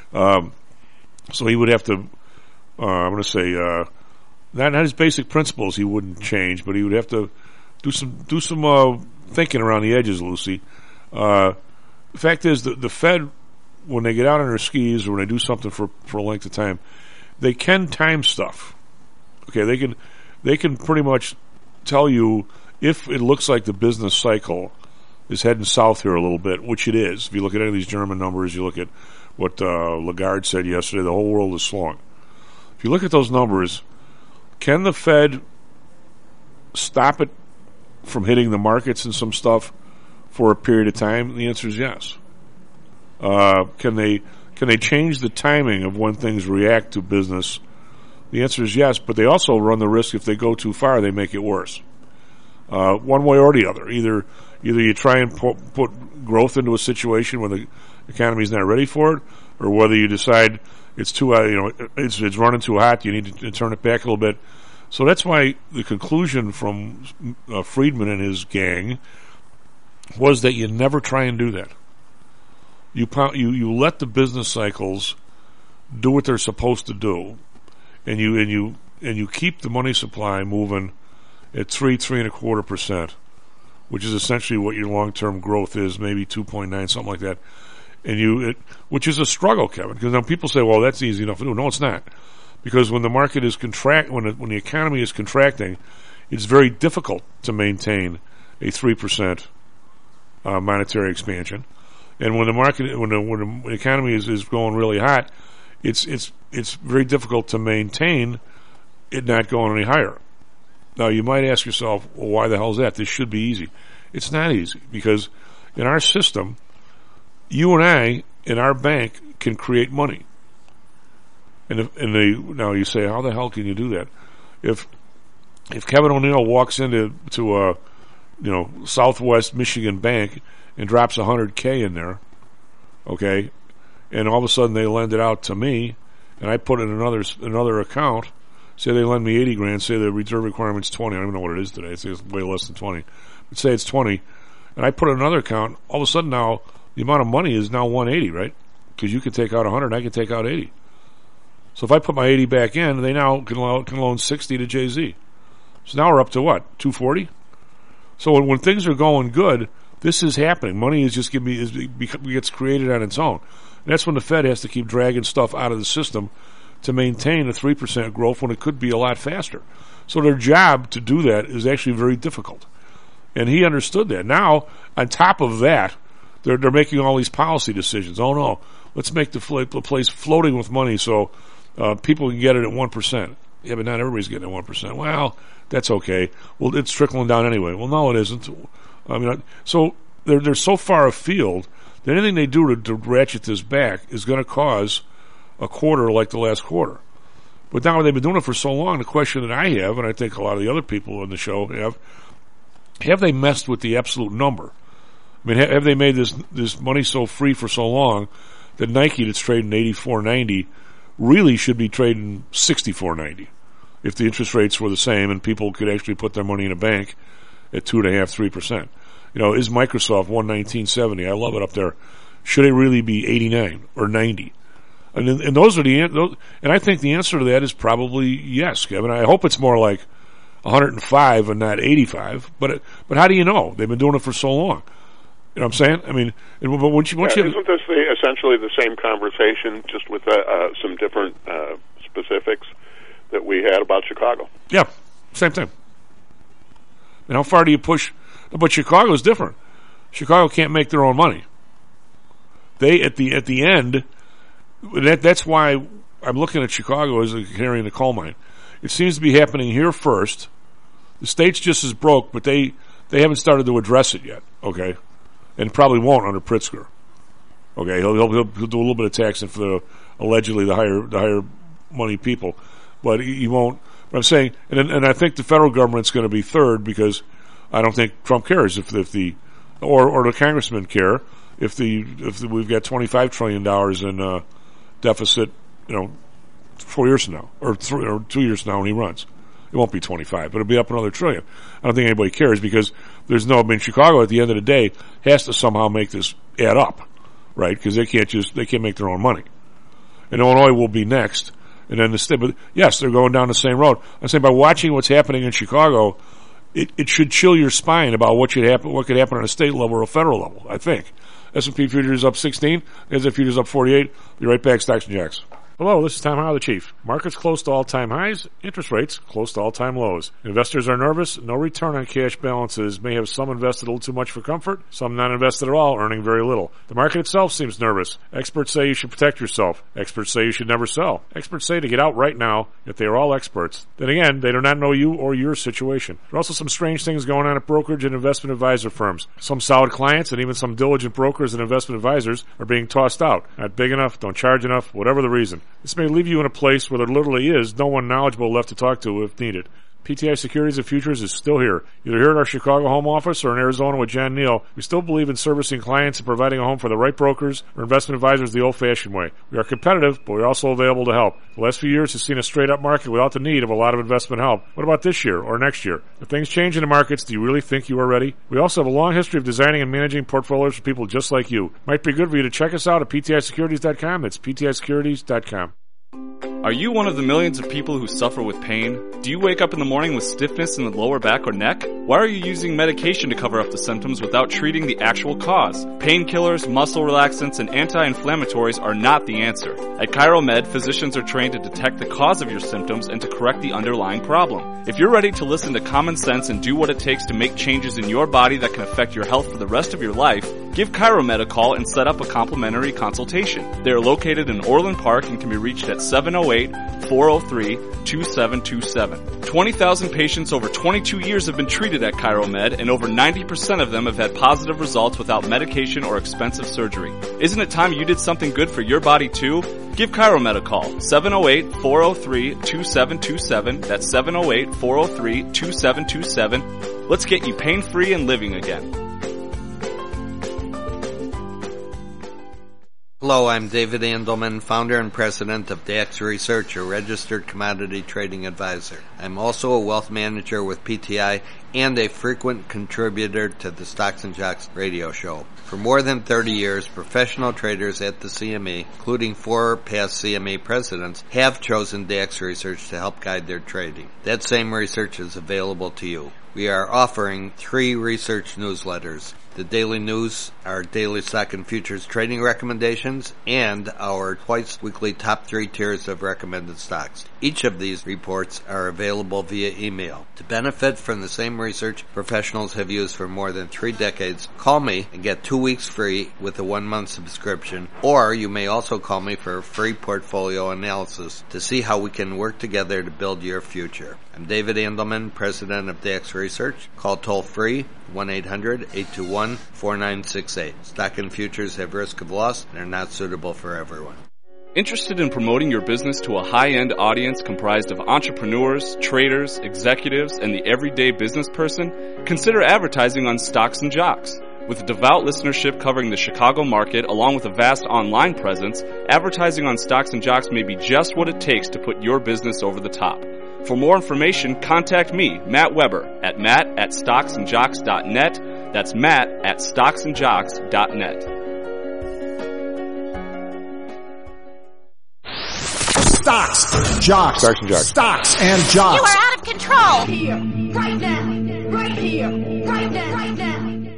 So he would have to, I'm going to say, not his basic principles he wouldn't change, but he would have to do some thinking around the edges, Lucy. The fact is that the Fed, when they get out on their skis or when they do something for a length of time, they can time stuff. Okay, they can pretty much tell you if it looks like the business cycle is heading south here a little bit, which it is. If you look at any of these German numbers, you look at what Lagarde said yesterday, the whole world is slowing. If you look at those numbers, can the Fed stop it from hitting the markets and some stuff for a period of time? The answer is yes. Can they change the timing of when things react to business? The answer is yes, but they also run the risk if they go too far, they make it worse. One way or the other. Either you try and put growth into a situation where the economy is not ready for it, or whether you decide it's too, you know, it's running too hot, you need to turn it back a little bit. So that's why the conclusion from Friedman and his gang was that you never try and do that. You let the business cycles do what they're supposed to do, and you keep the money supply moving at 3.25%, which is essentially what your long-term growth is, maybe 2.9, something like that. And which is a struggle, Kevin, because now people say, "Well, that's easy enough to do." No, it's not, because when the market is when the economy is contracting, it's very difficult to maintain a 3% monetary expansion. And when the economy is going really hot, it's very difficult to maintain it not going any higher. Now you might ask yourself, well, why the hell is that? This should be easy. It's not easy, because in our system, you and I in our bank can create money. Now you say, how the hell can you do that? If Kevin O'Neill walks into a Southwest Michigan bank and drops $100K in there, okay, and all of a sudden they lend it out to me, and I put it in another account. Say they lend me $80,000. Say the reserve requirement's 20. I don't even know what it is today. It's way less than 20. But say it's 20, and I put it in another account. All of a sudden now the amount of money is now 180, right? Because you can take out 100, and I can take out 80. So if I put my 80 back in, they now can loan 60 to JZ. So now we're up to what, 240? So when things are going good, this is happening. Money is just gets created on its own. And that's when the Fed has to keep dragging stuff out of the system to maintain a 3% growth when it could be a lot faster. So their job to do that is actually very difficult. And he understood that. Now, on top of that, they're making all these policy decisions. Oh no, let's make the place floating with money so people can get it at 1%. Yeah, but not everybody's getting it at 1%. Well, that's okay. Well, it's trickling down anyway. Well, no, it isn't. I mean, so they're so far afield that anything they do to ratchet this back is going to cause a quarter like the last quarter. But now they've been doing it for so long, the question that I have, and I think a lot of the other people on the show have they messed with the absolute number? I mean, have they made this money so free for so long that Nike, that's trading $84.90, really should be trading $64.90 if the interest rates were the same and people could actually put their money in a bank at 2.5%, 3%. You know, is Microsoft 119.70? I love it up there. Should it really be 89 or 90? And those are and I think the answer to that is probably yes, Kevin. I hope it's more like 105 and not 85. But how do you know? They've been doing it for so long. You know what I'm saying? I mean, but once you isn't this essentially the same conversation, just with some different specifics that we had about Chicago? Yeah, same thing. And how far do you push? But Chicago's different. Chicago can't make their own money. They at the end. That's why I'm looking at Chicago as a canary in the coal mine. It seems to be happening here first. The state's just as broke, but they haven't started to address it yet. Okay, and probably won't under Pritzker. Okay, he'll do a little bit of taxing for the allegedly the higher money people, but he won't. But I'm saying, and I think the federal government's going to be third because I don't think Trump cares if the congressmen care if we've got $25 trillion in deficit, 4 years from now, or 2 years from now when he runs. It won't be 25, but it'll be up another $1 trillion. I don't think anybody cares because Chicago at the end of the day has to somehow make this add up, right? Because they can't make their own money. And Illinois will be next, and then but yes, they're going down the same road. I'm saying by watching what's happening in Chicago, it should chill your spine about what could happen on a state level or a federal level, I think. S&P futures up 16, NASDAQ futures up 48. Be right back, Stocks and Jocks. Hello, this is Tom Howell, the Chief. Markets close to all-time highs, interest rates close to all-time lows. Investors are nervous. No return on cash balances may have some invested a little too much for comfort, some not invested at all, earning very little. The market itself seems nervous. Experts say you should protect yourself. Experts say you should never sell. Experts say to get out right now, yet they are all experts. Then again, they do not know you or your situation. There are also some strange things going on at brokerage and investment advisor firms. Some solid clients and even some diligent brokers and investment advisors are being tossed out. Not big enough, don't charge enough, whatever the reason. This may leave you in a place where there literally is no one knowledgeable left to talk to if needed. PTI Securities and Futures is still here. Either here at our Chicago home office or in Arizona with John Neal, we still believe in servicing clients and providing a home for the right brokers or investment advisors the old-fashioned way. We are competitive, but we're also available to help. The last few years has seen a straight-up market without the need of a lot of investment help. What about this year or next year? If things change in the markets, do you really think you are ready? We also have a long history of designing and managing portfolios for people just like you. Might be good for you to check us out at PTISecurities.com. That's PTISecurities.com. Are you one of the millions of people who suffer with pain? Do you wake up in the morning with stiffness in the lower back or neck? Why are you using medication to cover up the symptoms without treating the actual cause? Painkillers, muscle relaxants, and anti-inflammatories are not the answer. At ChiroMed, physicians are trained to detect the cause of your symptoms and to correct the underlying problem. If you're ready to listen to common sense and do what it takes to make changes in your body that can affect your health for the rest of your life, give ChiroMed a call and set up a complimentary consultation. They are located in Orland Park and can be reached at 708-403-2727. 20,000 patients over 22 years have been treated at ChiroMed, and over 90% of them have had positive results without medication or expensive surgery. Isn't it time you did something good for your body too? Give ChiroMed a call, 708-403-2727. That's 708-403-2727. Let's get you pain-free and living again. Hello, I'm David Andelman, founder and president of DAX Research, a registered commodity trading advisor. I'm also a wealth manager with PTI and a frequent contributor to the Stocks and Jocks radio show. For more than 30 years, professional traders at the CME, including 4 past CME presidents, have chosen DAX Research to help guide their trading. That same research is available to you. We are offering 3 research newsletters. The daily news, our daily stock and futures trading recommendations, and our twice-weekly top 3 tiers of recommended stocks. Each of these reports are available via email. To benefit from the same research professionals have used for more than 3 decades, call me and get 2 weeks free with a 1-month subscription, or you may also call me for a free portfolio analysis to see how we can work together to build your future. I'm David Andelman, president of DAX Research. Call toll-free 1-800-821-4968. Stock and futures have risk of loss and are not suitable for everyone. Interested in promoting your business to a high-end audience comprised of entrepreneurs, traders, executives, and the everyday business person? Consider advertising on Stocks and Jocks. With a devout listenership covering the Chicago market along with a vast online presence, advertising on Stocks and Jocks may be just what it takes to put your business over the top. For more information, contact me, Matt Weber, at matt@stocksandjocks.net. That's matt@stocksandjocks.net. Stocks, jocks, Stocks and jocks. Stocks and jocks. You are out of control. Here, right now. Right here, right now, right now.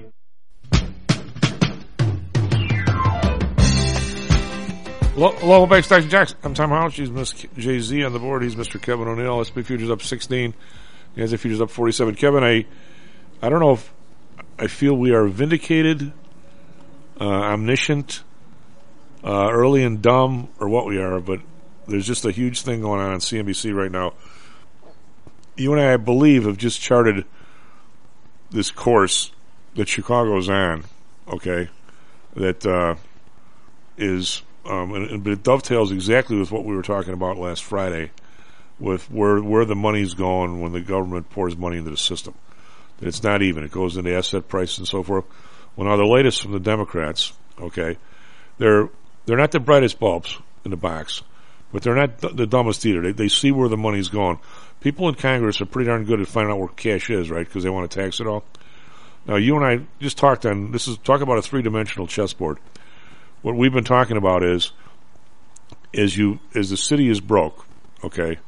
Welcome back, Stocks and Jocks. I'm Tom Howell. She's Miss Jay-Z on the board. He's Mr. Kevin O'Neill. SP futures up 16. The NASDAQ futures up 47. Kevin, I don't know if I feel we are vindicated, omniscient, early and dumb, or what we are, but there's just a huge thing going on CNBC right now. You and I believe, have just charted this course that Chicago's on, okay, that is... but it dovetails exactly with what we were talking about last Friday, with where the money's going when the government pours money into the system. That it's not even; it goes into asset prices and so forth. Well, now the latest from the Democrats, okay, they're not the brightest bulbs in the box, but they're not the dumbest either. They see where the money's going. People in Congress are pretty darn good at finding out where cash is, right? Because they want to tax it all. Now, you and I just talk about a three-dimensional chessboard. What we've been talking about is the city is broke, okay,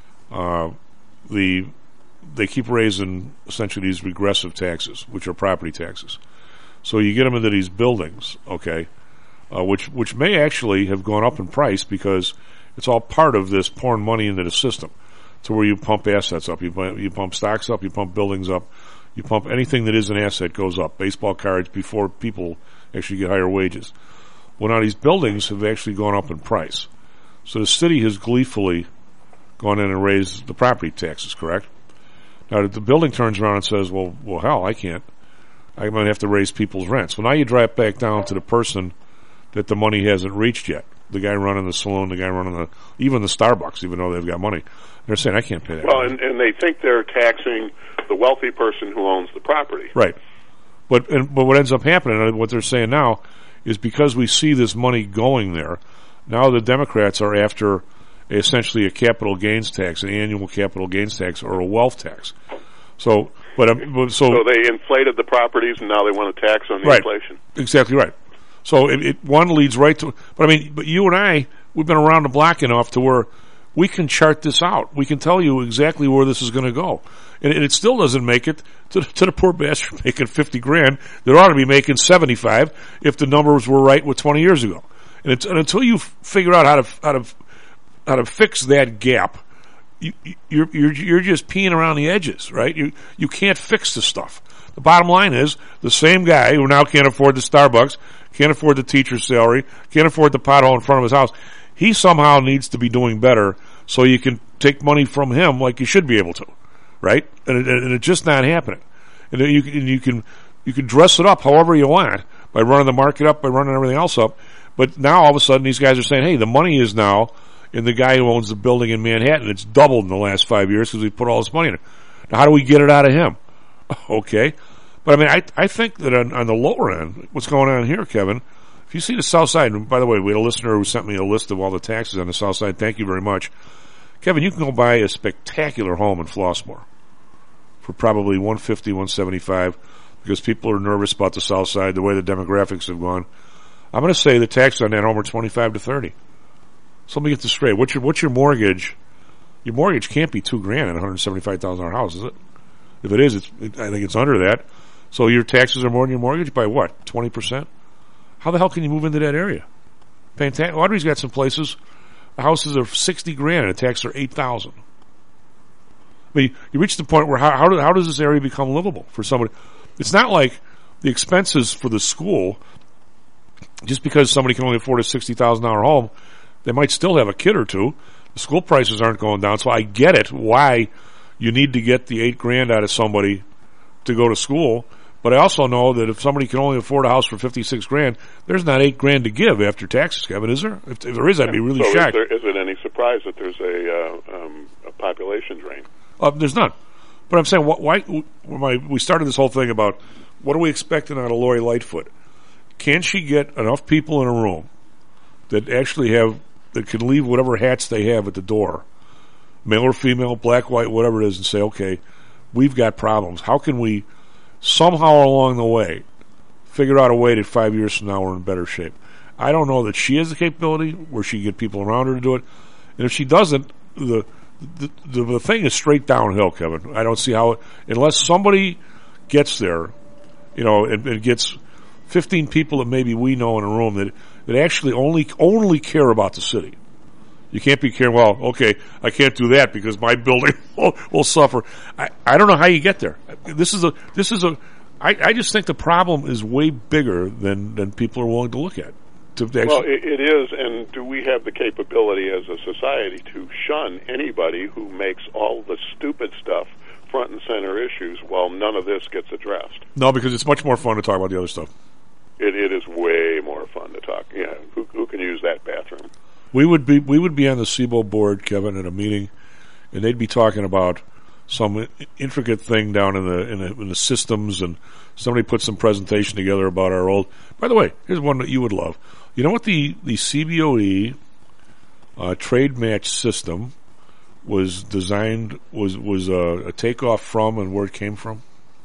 they keep raising essentially these regressive taxes, which are property taxes. So you get them into these buildings, okay, which may actually have gone up in price because it's all part of this pouring money into the system, to where you pump assets up, you pump stocks up, you pump buildings up, you pump anything that is an asset goes up. Baseball cards before people actually get higher wages. Well, now these buildings have actually gone up in price. So the city has gleefully gone in and raised the property taxes, correct? Now the building turns around and says, well, hell, I can't. I'm going to have to raise people's rents. Well, now you drop back down to the person that the money hasn't reached yet. The guy running the saloon, the guy running even the Starbucks, even though they've got money. They're saying, I can't pay that. Well, and they think they're taxing the wealthy person who owns the property. Right. But what ends up happening, what they're saying now, is because we see this money going there, now the Democrats are after essentially a capital gains tax, an annual capital gains tax, or a wealth tax. So they inflated the properties, and now they want to tax on the inflation. Exactly right. So one leads right to, but you and I, we've been around the block enough to where we can chart this out. We can tell you exactly where this is going to go. And it still doesn't make it to the poor bastard making $50,000 that ought to be making 75 if the numbers were right with 20 years ago. And until you figure out how to fix that gap, you're just peeing around the edges, right? You can't fix the stuff. The bottom line is the same guy who now can't afford the Starbucks, can't afford the teacher's salary, can't afford the pothole in front of his house. He somehow needs to be doing better so you can take money from him like you should be able to. Right, and it's just not happening. And you can dress it up however you want by running the market up, by running everything else up. But now all of a sudden these guys are saying, "Hey, the money is now in the guy who owns the building in Manhattan. It's doubled in the last 5 years because we put all this money in it. Now, how do we get it out of him?" Okay, but I think that on the lower end, what's going on here, Kevin? If you see the South Side, and by the way, we had a listener who sent me a list of all the taxes on the South Side. Thank you very much. Kevin, you can go buy a spectacular home in Flossmoor for probably $150, $175 because people are nervous about the South Side, the way the demographics have gone. I'm going to say the taxes on that home are $25 to $30. So let me get this straight. What's your mortgage? Your mortgage can't be $2,000 on a $175,000 house, is it? If it is, I think it's under that. So your taxes are more than your mortgage by what? 20%? How the hell can you move into that area? Audrey's got some places. The houses are $60,000 and the taxes are $8,000. I mean, you reach the point where how does this area become livable for somebody? It's not like the expenses for the school. Just because somebody can only afford a $60,000 home, they might still have a kid or two. The school prices aren't going down, so I get it why you need to get the $8,000 out of somebody to go to school. But I also know that if somebody can only afford a house for $56,000, there's not $8,000 to give after taxes, Kevin, is there? If there is, I'd be really shocked. Is it any surprise that there's a population drain? There's none. But I'm saying, we started this whole thing about what are we expecting out of Lori Lightfoot? Can she get enough people in a room that actually that can leave whatever hats they have at the door male or female, black, white, whatever it is, and say, okay, we've got problems. How can we somehow along the way figure out a way that 5 years from now we're in better shape? I don't know that she has the capability where she can get people around her to do it. And if she doesn't, the thing is straight downhill, Kevin. I don't see how, unless somebody gets there, and gets 15 people that maybe we know in a room that actually only care about the city. You can't be caring, well, okay, I can't do that because my building will suffer. I don't know how you get there. I just think the problem is way bigger than people are willing to look at. Well, it is, and do we have the capability as a society to shun anybody who makes all the stupid stuff front and center issues while none of this gets addressed? No, because it's much more fun to talk about the other stuff. It is way more fun to talk. Yeah, who can use that bathroom? We would be on the SIBO board, Kevin, at a meeting, and they'd be talking about some intricate thing down in the systems, and somebody put some presentation together about our old. By the way, here's one that you would love. You know what the CBOE trade match system was designed was a takeoff from, and where it came from?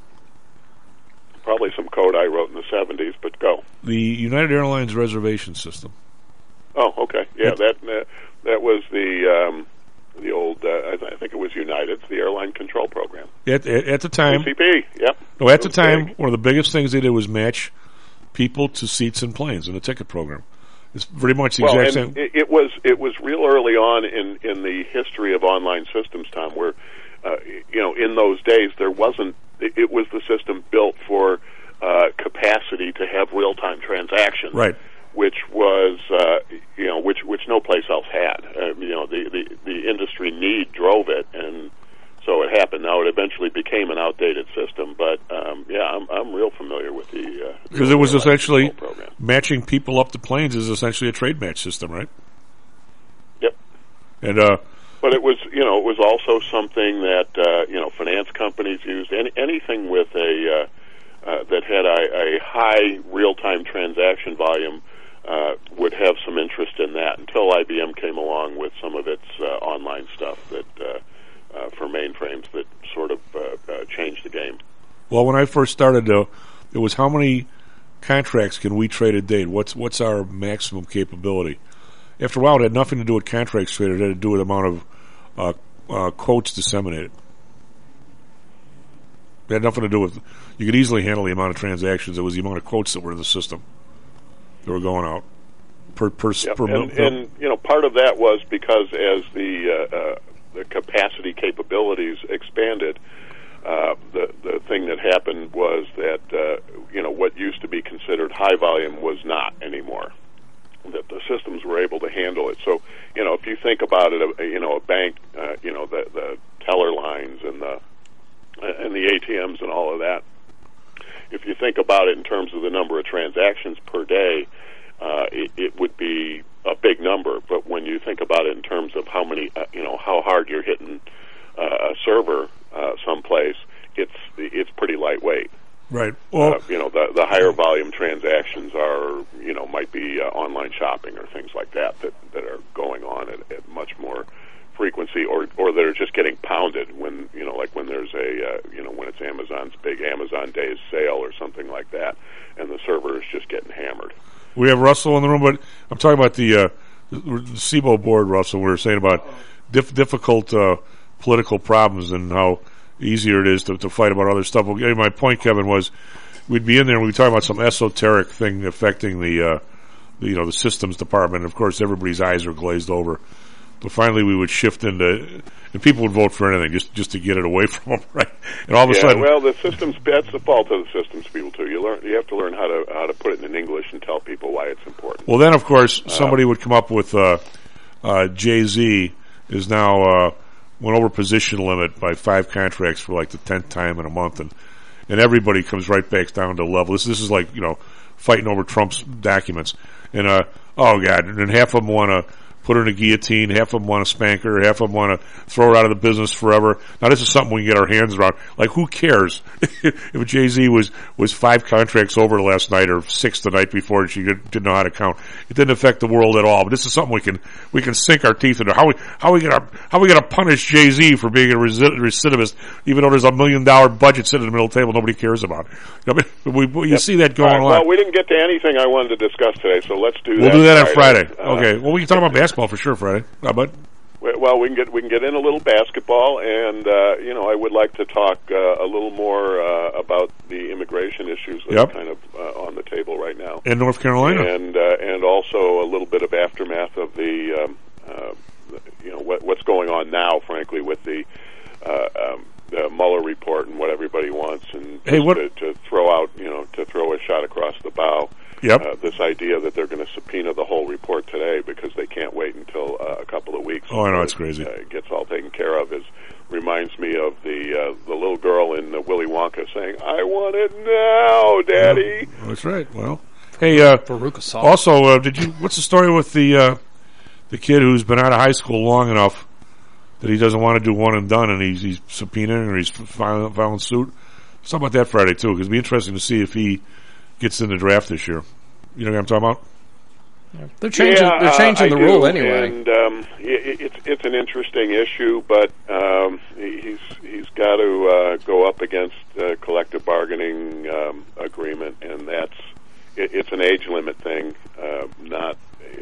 Probably some code I wrote in the 70s, but go. The United Airlines reservation system. Oh, okay. Yeah, that was the old, I think it was United's, the airline control program. At the time. ACP, yep. No, at the time, one of the biggest things they did was match people to seats in planes in the ticket program. It's pretty much the exact same. It was real early on in the history of online systems, Tom, where, in those days there wasn't, it was the system built for capacity to have real-time transactions. Right. Which was, which no place else had. The industry need drove it, and so it happened. Now it eventually became an outdated system, but I'm real familiar with the because it was essentially matching people up to planes is essentially a trade match system, right? Yep. And but it was it was also something that finance companies used. Anything with a that had a high real-time transaction volume. Would have some interest in that until IBM came along with some of its online stuff that for mainframes that sort of changed the game. Well, when I first started, it was how many contracts can we trade a day? What's our maximum capability? After a while, it had nothing to do with contracts traded. It had to do with the amount of quotes disseminated. It had nothing to do with. You could easily handle the amount of transactions. It was the amount of quotes that were in the system that were going out per and part of that was because as the capacity capabilities expanded, the thing that happened was that what used to be considered high volume was not anymore. That the systems were able to handle it. So if you think about it, a bank, the teller lines and the ATMs and all of that. If you think about it in terms of the number of transactions per day, it would be a big number. But when you think about it in terms of how many, how hard you're hitting a server someplace, it's pretty lightway. Right. Well, the higher volume transactions are, might be online shopping or things like that are going on at much more frequency, or that are just getting pounded when like when there's a when it's Amazon's big Amazon Days sale or something like that, and the server is just getting hammered. We have Russell in the room, but I'm talking about the SIBO board, Russell. We were saying about difficult political problems and how easier it is to fight about other stuff. Well, my point, Kevin, was we'd be in there and we'd talk about some esoteric thing affecting the systems department. Of course, everybody's eyes are glazed over. But finally, we would shift into, and people would vote for anything just to get it away from them, right? And all of a sudden, well, the systems, that's the fault of the systems people too. You have to learn how to put it in English and tell people why it's important. Well, then of course somebody would come up with Jay-Z is now went over position limit by 5 contracts for like the 10th time in a month, and everybody comes right back down to level. This is like fighting over Trump's documents, and oh god, and half of them want to put her in a guillotine. Half of them want to spank her. Half of them want to throw her out of the business forever. Now, this is something we can get our hands around. Like, who cares if Jay-Z was 5 contracts over last night or 6 the night before and she didn't know how to count? It didn't affect the world at all. But this is something we can sink our teeth into. How we gonna punish Jay-Z for being a recidivist, even though there's $1 million budget sitting in the middle of the table nobody cares about? You see that going on. Well, we didn't get to anything I wanted to discuss today, so let's do that. We'll do that on Friday. Okay. Well, we can talk about basketball for sure Friday. How about? Well, we can get in a little basketball, and I would like to talk a little more about the immigration issues that are kind of on the table right now in North Carolina, and also a little bit of aftermath of the what's going on now, frankly, with the Mueller report and what everybody wants, and to throw a shot across the bow. Yep. This idea that they're going to subpoena the whole report today because they can't wait until a couple of weeks. Oh, I know, it's crazy. It gets all taken care of. Reminds me of the little girl in Willy Wonka saying, "I want it now, Daddy." Yeah, that's right. Well, hey, also, what's the story with the kid who's been out of high school long enough that he doesn't want to do one and done, and he's subpoenaing or he's filing suit? Something about that Friday too, because it'd be interesting to see if he gets in the draft this year. You know what I'm talking about? Yeah. They're changing the rule anyway. And it's an interesting issue, but he's got to go up against a collective bargaining agreement, and it's an age limit thing, not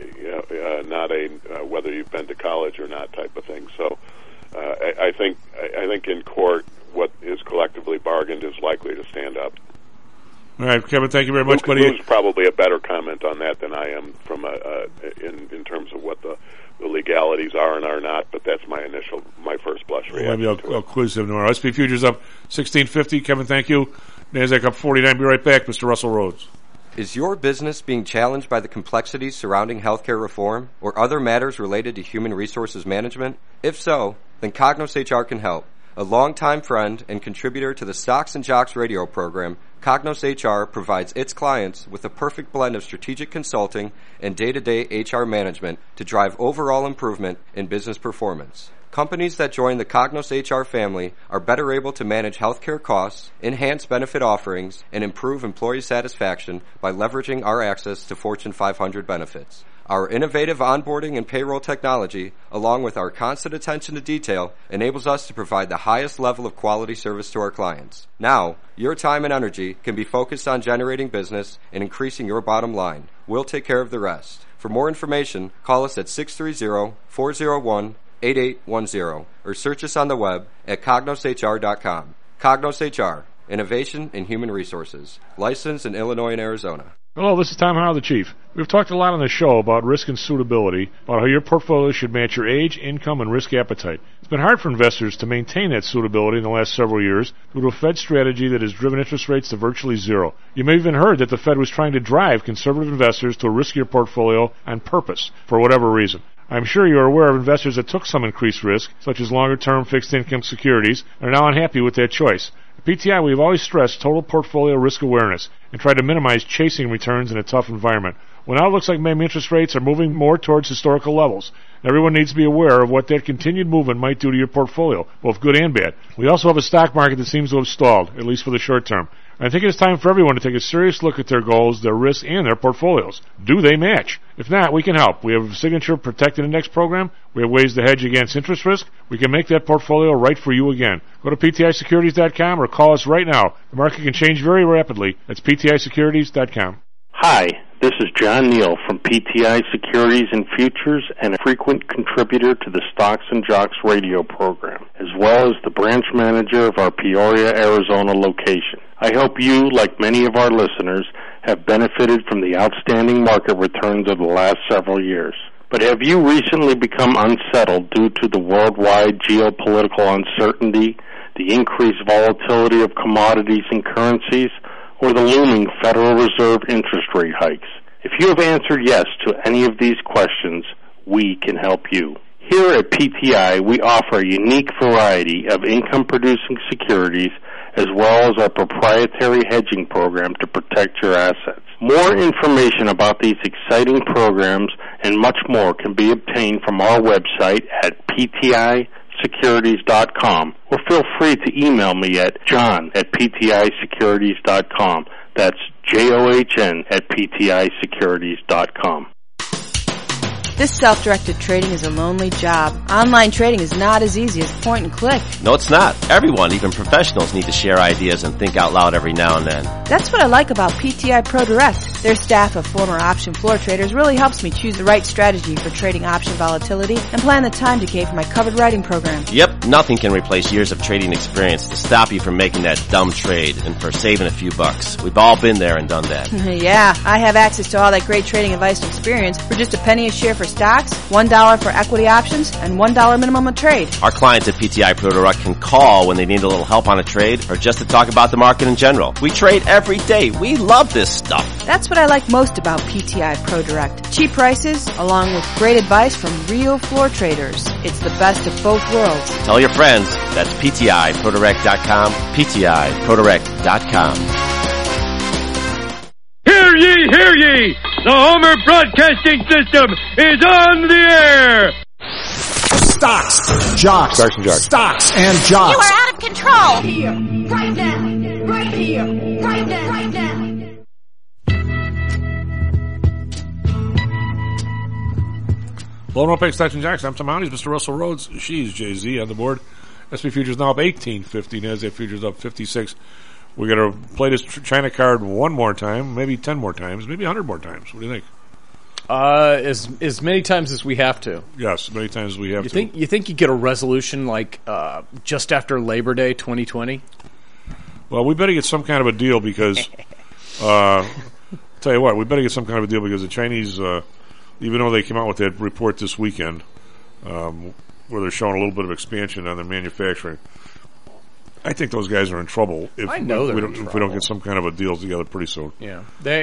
a whether you've been to college or not type of thing. So I think in court what is collectively bargained is likely to stand up. All right, Kevin, thank you very much, buddy. Lou's probably a better comment on that than I am from in terms of what the legalities are and are not, but that's my first blush reaction. Maybe I'll quiz him tomorrow. SP Futures up 1650. Kevin, thank you. NASDAQ up 49. Be right back, Mr. Russell Rhodes. Is your business being challenged by the complexities surrounding healthcare reform or other matters related to human resources management? If so, then Cognos HR can help. A longtime friend and contributor to the Stocks and Jocks radio program, Cognos HR provides its clients with a perfect blend of strategic consulting and day-to-day HR management to drive overall improvement in business performance. Companies that join the Cognos HR family are better able to manage healthcare costs, enhance benefit offerings, and improve employee satisfaction by leveraging our access to Fortune 500 benefits. Our innovative onboarding and payroll technology, along with our constant attention to detail, enables us to provide the highest level of quality service to our clients. Now, your time and energy can be focused on generating business and increasing your bottom line. We'll take care of the rest. For more information, call us at 630-401-8810 or search us on the web at cognoshr.com. Cognos HR, innovation in human resources. Licensed in Illinois and Arizona. Hello, this is Tom Howell, the Chief. We've talked a lot on the show about risk and suitability, about how your portfolio should match your age, income, and risk appetite. It's been hard for investors to maintain that suitability in the last several years due to a Fed strategy that has driven interest rates to virtually zero. You may have even heard that the Fed was trying to drive conservative investors to a riskier portfolio on purpose, for whatever reason. I'm sure you're aware of investors that took some increased risk, such as longer-term fixed-income securities, and are now unhappy with that choice. At PTI, we've always stressed total portfolio risk awareness and tried to minimize chasing returns in a tough environment. Well, now it looks like maybe interest rates are moving more towards historical levels. Everyone needs to be aware of what that continued movement might do to your portfolio, both good and bad. We also have a stock market that seems to have stalled, at least for the short term. I think it is time for everyone to take a serious look at their goals, their risks, and their portfolios. Do they match? If not, we can help. We have a Signature Protected Index program. We have ways to hedge against interest risk. We can make that portfolio right for you again. Go to PTIsecurities.com or call us right now. The market can change very rapidly. That's PTIsecurities.com. Hi, this is John Neal from PTI Securities and Futures and a frequent contributor to the Stocks and Jocks radio program, as well as the branch manager of our Peoria, Arizona location. I hope you, like many of our listeners, have benefited from the outstanding market returns of the last several years. But have you recently become unsettled due to the worldwide geopolitical uncertainty, the increased volatility of commodities and currencies, or the looming Federal Reserve interest rate hikes? If you have answered yes to any of these questions, we can help you. Here at PTI, we offer a unique variety of income-producing securities as well as our proprietary hedging program to protect your assets. More information about these exciting programs and much more can be obtained from our website at ptisecurities.com, or feel free to email me at john@ptisecurities.com. That's JOHN@ptisecurities.com. This self-directed trading is a lonely job. Online trading is not as easy as point and click. No, it's not. Everyone, even professionals, need to share ideas and think out loud every now and then. That's what I like about PTI Pro Direct. Their staff of former option floor traders really helps me choose the right strategy for trading option volatility and plan the time decay for my covered writing program. Yep, nothing can replace years of trading experience to stop you from making that dumb trade and for saving a few bucks. We've all been there and done that. Yeah, I have access to all that great trading advice and experience for just a penny a share for stocks, $1 for equity options, and $1 minimum a trade. Our clients at PTI Pro Direct can call when they need a little help on a trade or just to talk about the market in general. We trade every day. We love this stuff. That's what I like most about PTI Pro Direct. Cheap prices, along with great advice from real floor traders. It's the best of both worlds. Tell your friends. That's PTIProDirect.com, PTIProDirect.com. Hear ye, hear ye! The Homer Broadcasting System is on the air! Stocks, jocks, Stocks and jocks. Stocks and jocks. You are out of control! Right here, right now, right here, right now, right now. Lone Opex, Stocks and Jocks. I'm Tom Mounties, Mr. Russell Rhodes. She's Jay-Z on the board. SP Futures now up 18.50. NASDAQ Futures up 56. We're going to play this China card one more time, maybe 10 more times, maybe 100 more times. What do you think? As many times as we have to. Yes, many times as we have to. You think you get a resolution like just after Labor Day 2020? Well, we better get some kind of a deal because, tell you what, we better get some kind of a deal because the Chinese, even though they came out with that report this weekend, where they're showing a little bit of expansion on their manufacturing, I think those guys are in trouble if we don't get some kind of a deal together pretty soon. Yeah,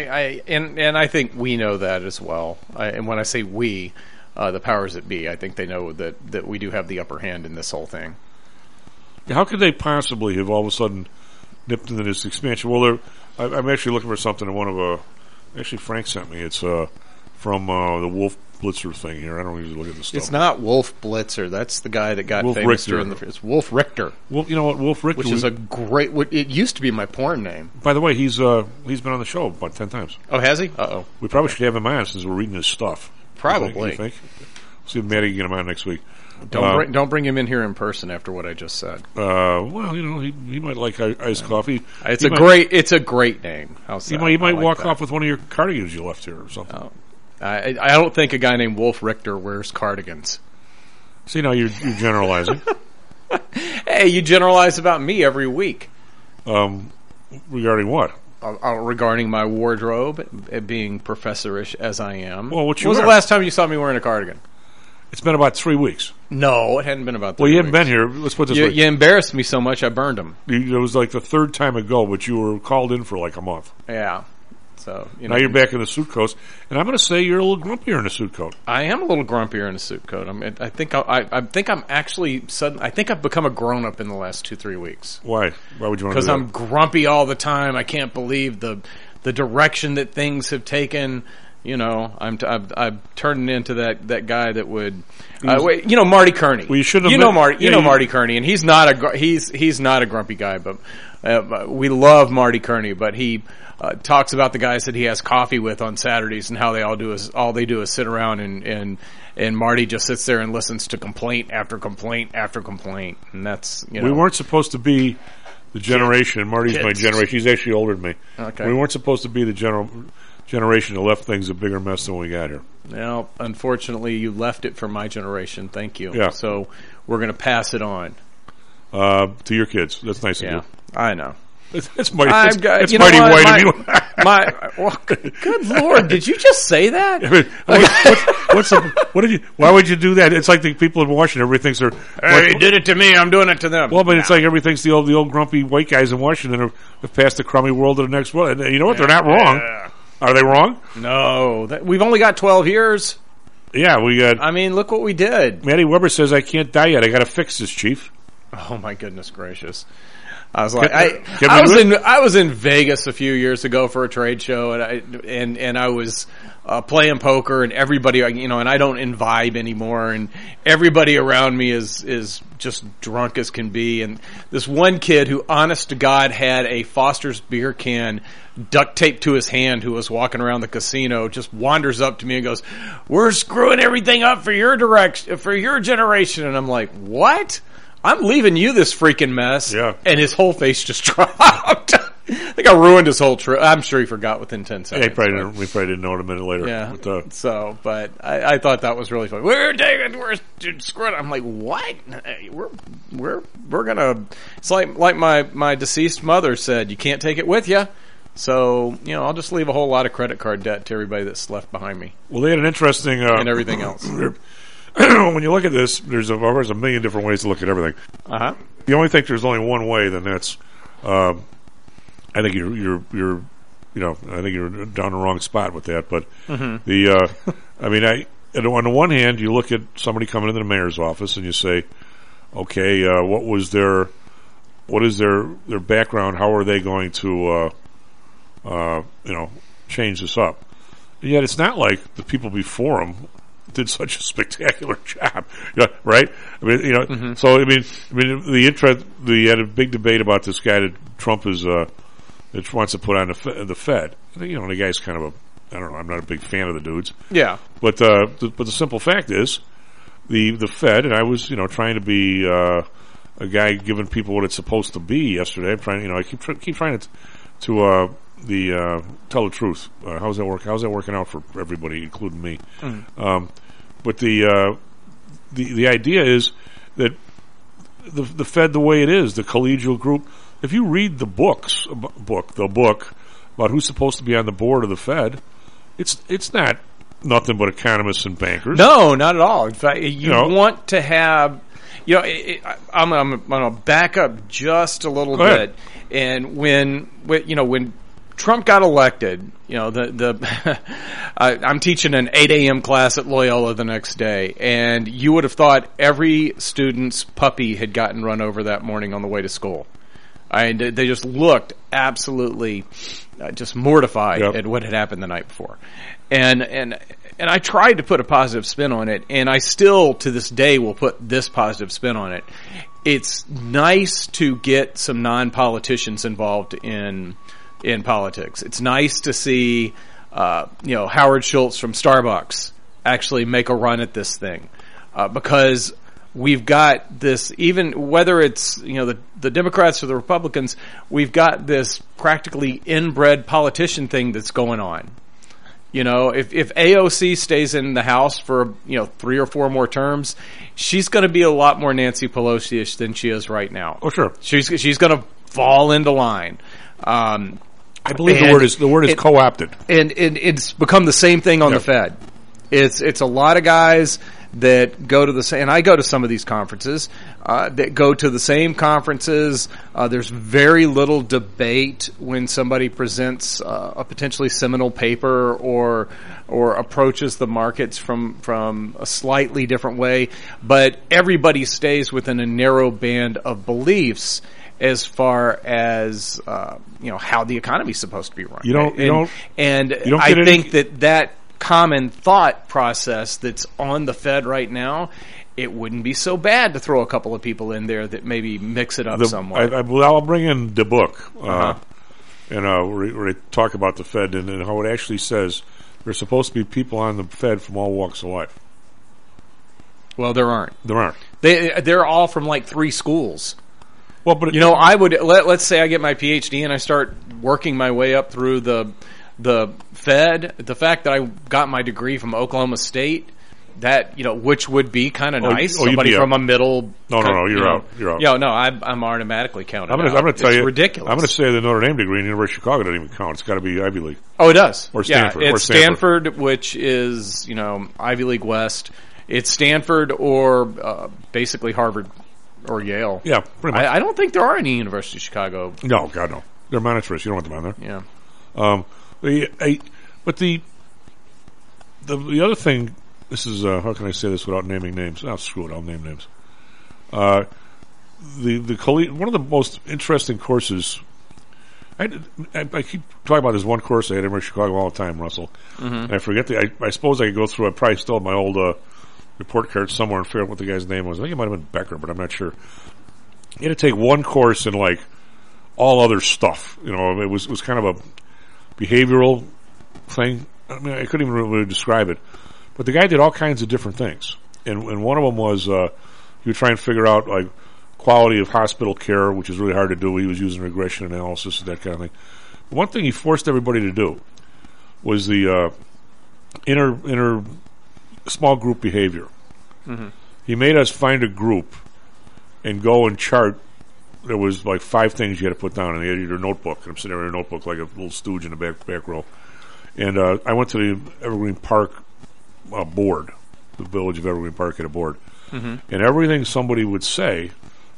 and I think we know that as well. And when I say we, the powers that be, I think they know that we do have the upper hand in this whole thing. How could they possibly have all of a sudden nipped into this expansion? Well, I'm actually looking for something in one of actually Frank sent me. It's from the Wolf Blitzer thing here. I don't usually look at this stuff. It's not Wolf Blitzer. That's the guy that got Wolf famous Richter. It's Wolf Richter. Well, you know what, Wolf Richter, which is a great. It used to be my porn name. By the way, he's been on the show about 10 times. Oh, has he? Uh-oh. We probably should have him on since we're reading his stuff. Probably. You think? See if Maddie can get him on next week. Don't bring him in here in person after what I just said. Well, you know, he might like iced coffee. It's a great name. He might walk off with one of your cardigans you left here or something. Oh. I don't think a guy named Wolf Richter wears cardigans. See, now you're generalizing. Hey, you generalize about me every week. Regarding what? Regarding my wardrobe, being professorish as I am. Well, when was the last time you saw me wearing a cardigan? It's been about 3 weeks. No, it hadn't been about 3 weeks. Well, you haven't been here. Let's put this way. You embarrassed me so much, I burned them. It was like the third time ago, but you were called in for like a month. Yeah. So now you're back in the suit coat, and I'm going to say you're a little grumpier in a suit coat. I am a little grumpier in a suit coat. I think I'm actually sudden. I think I've become a grown up in the last 2-3 weeks. Why? Why would you want to do that? Because I'm grumpy all the time. I can't believe the direction that things have taken. You know, I've turned into that guy that would, Marty Kearney. Well, you shouldn't. You know Marty Kearney, and he's not a grumpy guy, but we love Marty Kearney, but he talks about the guys that he has coffee with on Saturdays and how all they do is sit around and Marty just sits there and listens to complaint after complaint after complaint, and that's we weren't supposed to be the generation. And Marty's my generation. He's actually older than me. Okay. We weren't supposed to be the generation that left things a bigger mess than we got here. Well, unfortunately, you left it for my generation. Thank you. Yeah. So we're going to pass it on to your kids. That's nice of you. I know. It's mighty. It's mighty white of you. Good Lord! Did you just say that? Why would you do that? It's like the people in Washington. Everybody thinks they're. Hey, he did it to me. I'm doing it to them. Well, but it's like everybody thinks the old grumpy white guys in Washington have passed the crummy world to the next world. And you know what? They're not wrong. Are they wrong? No. We've only got 12 years. Yeah, we got. I mean, look what we did. Matty Weber says, I can't die yet. I got to fix this, Chief. Oh, my goodness gracious. I was like, I was in Vegas a few years ago for a trade show, and I was playing poker, and everybody, and I don't imbibe anymore, and everybody around me is just drunk as can be, and this one kid who, honest to God, had a Foster's beer can duct taped to his hand, who was walking around the casino, just wanders up to me and goes, "We're screwing everything up for your generation," and I'm like, "What? I'm leaving you this freaking mess." Yeah. And his whole face just dropped. I think I ruined his whole trip. I'm sure he forgot within 10 seconds. Yeah, we probably didn't know it a minute later. Yeah. But, I thought that was really funny. We're screwing. I'm like, what? We're gonna. It's like my deceased mother said, you can't take it with you. So, I'll just leave a whole lot of credit card debt to everybody that's left behind me. Well, they had an interesting and everything else. When you look at this, there's a million different ways to look at everything. Uh-huh. You only think there's only one way, then that's, I think you're I think you're down the wrong spot with that. But on the one hand, you look at somebody coming into the mayor's office and you say, okay, what is their background? How are they going to, change this up? And yet, it's not like the people before them did such a spectacular job, right? I mean, So we had a big debate about this guy that Trump is that wants to put on the Fed. I think the guy's kind of I don't know. I'm not a big fan of the dudes. Yeah, but the simple fact is, the Fed, and I was trying to be a guy giving people what it's supposed to be yesterday. I'm trying, I keep trying to tell the truth. How's that work? How's that working out for everybody, including me? But the idea is that the Fed, the way it is, the collegial group. If you read the book about who's supposed to be on the board of the Fed, it's not nothing but economists and bankers. No, not at all. In fact, you want to have. I'm going to back up just a little bit. And when Trump got elected, I'm teaching an 8 a.m. class at Loyola the next day, and you would have thought every student's puppy had gotten run over that morning on the way to school. They just looked absolutely just mortified at what had happened the night before. And I tried to put a positive spin on it, and I still, to this day, will put this positive spin on it. It's nice to get some non-politicians involved in politics. It's nice to see, Howard Schultz from Starbucks actually make a run at this thing, because we've got this, even whether it's, the Democrats or the Republicans, we've got this practically inbred politician thing that's going on. If AOC stays in the House for, 3 or 4 more terms, she's going to be a lot more Nancy Pelosi-ish than she is right now. Oh, sure. She's going to fall into line. I believe the word is co-opted. And it's become the same thing on the Fed. It's a lot of guys that go to and I go to some of these conferences, that go to the same conferences. There's very little debate when somebody presents a potentially seminal paper or approaches the markets from a slightly different way, but everybody stays within a narrow band of beliefs as far as how the economy's supposed to be run. I think that common thought process that's on the Fed right now, it wouldn't be so bad to throw a couple of people in there that maybe mix it up somewhat. I'll bring in the book, where they talk about the Fed and how it actually says there's supposed to be people on the Fed from all walks of life. Well, there aren't. There aren't. They're all from like 3 schools. Well, but I would let's say I get my PhD and I start working my way up through the Fed. The fact that I got my degree from Oklahoma State, that which would be kind of nice. Somebody from a middle. No, you're out. Yeah, no, I'm automatically counted. I'm going to tell you, ridiculous. I'm going to say the Notre Dame degree in University of Chicago doesn't even count. It's got to be Ivy League. Oh, it does. Or Stanford. Yeah, it's Stanford, which is Ivy League West. It's Stanford or basically Harvard or Yale. Yeah, pretty much. I don't think there are any University of Chicago. No, God no. They're monetarist. You don't want them on there. Yeah. But the other thing this is, how can I say this without naming names? Oh, screw it, I'll name names. One of the most interesting courses, I keep talking about this one course I had in Chicago all the time, Russell. And I forget I suppose I could go through, I probably still have my old report card somewhere and figure out what the guy's name was. I think it might have been Becker, but I'm not sure. You had to take one course in like all other stuff. You know, it was kind of a behavioral thing. I mean, I couldn't even really describe it. But the guy did all kinds of different things. And one of them was, you would try and figure out like quality of hospital care, which is really hard to do. He was using regression analysis and that kind of thing. But one thing he forced everybody to do was the inner small group behavior. He made us find a group and go and chart. There was like 5 things you had to put down in your notebook. And I'm sitting there in a notebook like a little stooge in the back row. And I went to the Evergreen Park board. The Village of Evergreen Park had a board. And everything somebody would say,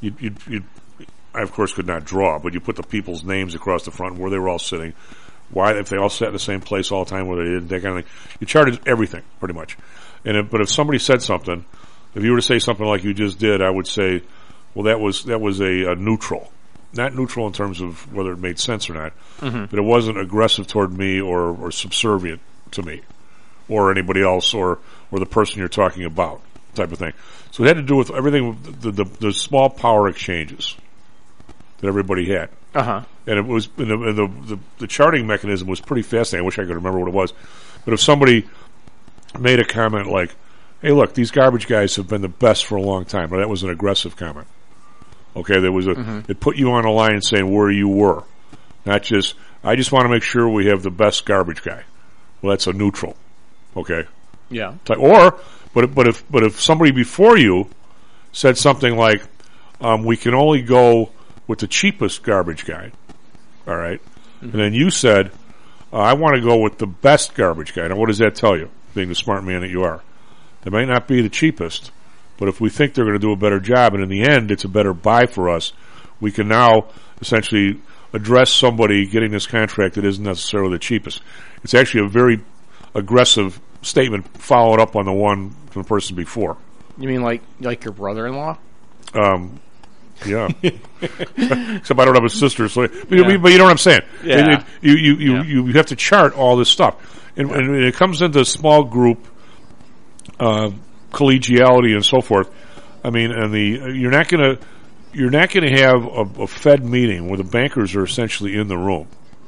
I of course could not draw, but you put the people's names across the front, where they were all sitting, why, if they all sat in the same place all the time, where they didn't, that kind of thing. You charted everything, pretty much. But if somebody said something, if you were to say something like you just did, I would say, well, that was a neutral. Not neutral in terms of whether it made sense or not, but it wasn't aggressive toward me or subservient to me or anybody else or the person you're talking about, type of thing. So it had to do with everything, the small power exchanges that everybody had. And it was, and the charting mechanism was pretty fascinating. I wish I could remember what it was. But if somebody made a comment like, hey, look, these garbage guys have been the best for a long time. Well, that was an aggressive comment. Okay, there was it put you on a line saying where you were. Not just, I just want to make sure we have the best garbage guy. Well, that's a neutral. Okay? Yeah. But if somebody before you said something like, we can only go with the cheapest garbage guy, all right? And then you said, I want to go with the best garbage guy. Now, what does that tell you, being the smart man that you are? They might not be the cheapest, but if we think they're going to do a better job, and in the end it's a better buy for us, we can now essentially address somebody getting this contract that isn't necessarily the cheapest. It's actually a very aggressive statement followed up on the one from the person before. You mean like your brother-in-law? Yeah. Except I don't have a sister, so but you know what I'm saying. Yeah. You have to chart all this stuff, and when it comes into small group collegiality and so forth. I mean, and you're not going to have a Fed meeting where the bankers are essentially in the room.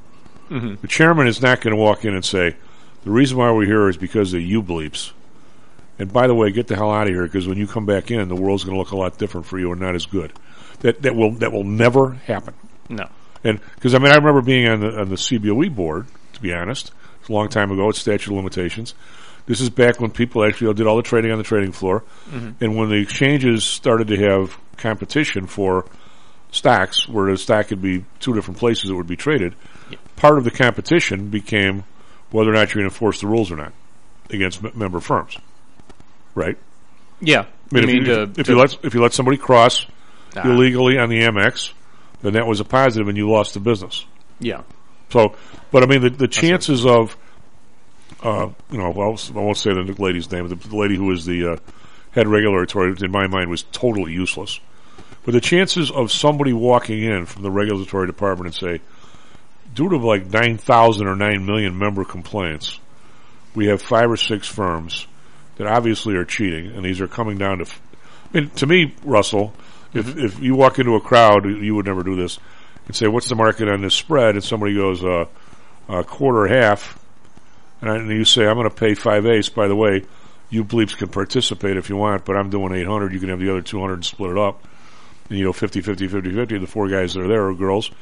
The chairman is not going to walk in and say, the reason why we're here is because of you bleeps. And by the way, get the hell out of here, because when you come back in, the world's going to look a lot different for you and not as good. That will never happen. No. And because I remember being on the CBOE board. To be honest, it's a long time ago. It's statute of limitations. This is back when people actually did all the trading on the trading floor, and when the exchanges started to have competition for stocks, where the stock could be 2 different places that would be traded. Part of the competition became whether or not you're going to enforce the rules or not against member firms. Right? Yeah. I mean, if you let somebody cross illegally on the Amex, then that was a positive, and you lost the business. Yeah. So, but I mean, the chances of, well, I won't say the lady's name, but the lady who was the head regulatory, in my mind, was totally useless. But the chances of somebody walking in from the regulatory department and say, due to like 9,000 or 9 million member complaints, we have 5 or 6 firms that obviously are cheating, and these are coming down to. To me, Russell, if you walk into a crowd, you would never do this, and say, "What's the market on this spread?" and somebody goes, "A quarter, half," and you say, "I'm going to pay 5/8." By the way, you bleeps can participate if you want, but I'm doing 800. You can have the other 200 and split it up, and 50/50. The 4 guys that are there are girls.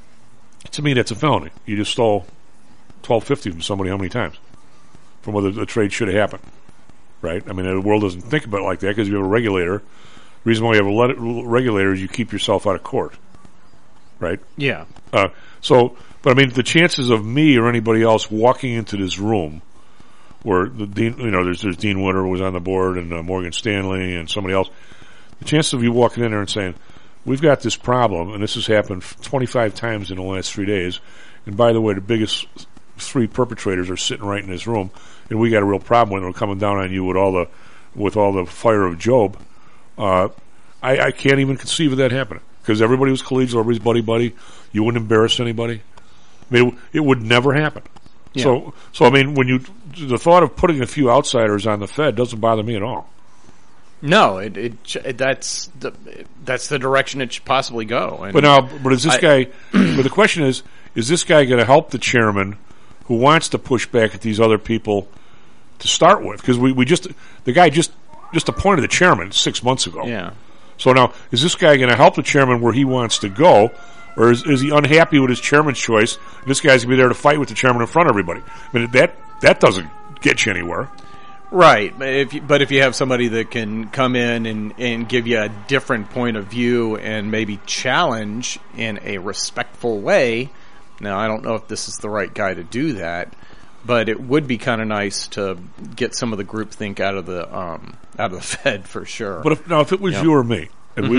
To me, that's a felony. You just stole $12.50 from somebody how many times? From whether the trade should have happened. Right? I mean, the world doesn't think about it like that because you have a regulator. The reason why you have a regulator is you keep yourself out of court. Right? Yeah. But I mean, the chances of me or anybody else walking into this room where the Dean, there's Dean Winter who was on the board and Morgan Stanley and somebody else, the chances of you walking in there and saying, we've got this problem, and this has happened 25 times in the last 3 days, and by the way, the biggest 3 perpetrators are sitting right in this room, and we got a real problem when we're coming down on you with all the fire of Job. I can't even conceive of that happening because everybody was collegial, everybody's buddy. You wouldn't embarrass anybody. I mean, it would never happen. Yeah. So I mean, the thought of putting a few outsiders on the Fed doesn't bother me at all. No, that's the direction it should possibly go. And but is this guy? But the question is this guy going to help the chairman who wants to push back at these other people to start with? Because the guy just appointed the chairman 6 months ago. Yeah. So now, is this guy going to help the chairman where he wants to go, or is he unhappy with his chairman's choice? And this guy's going to be there to fight with the chairman in front of everybody. I mean, that doesn't get you anywhere. Right, but if you have somebody that can come in and give you a different point of view and maybe challenge in a respectful way, now I don't know if this is the right guy to do that, but it would be kind of nice to get some of the groupthink out of the Fed for sure. But if it was you or me, and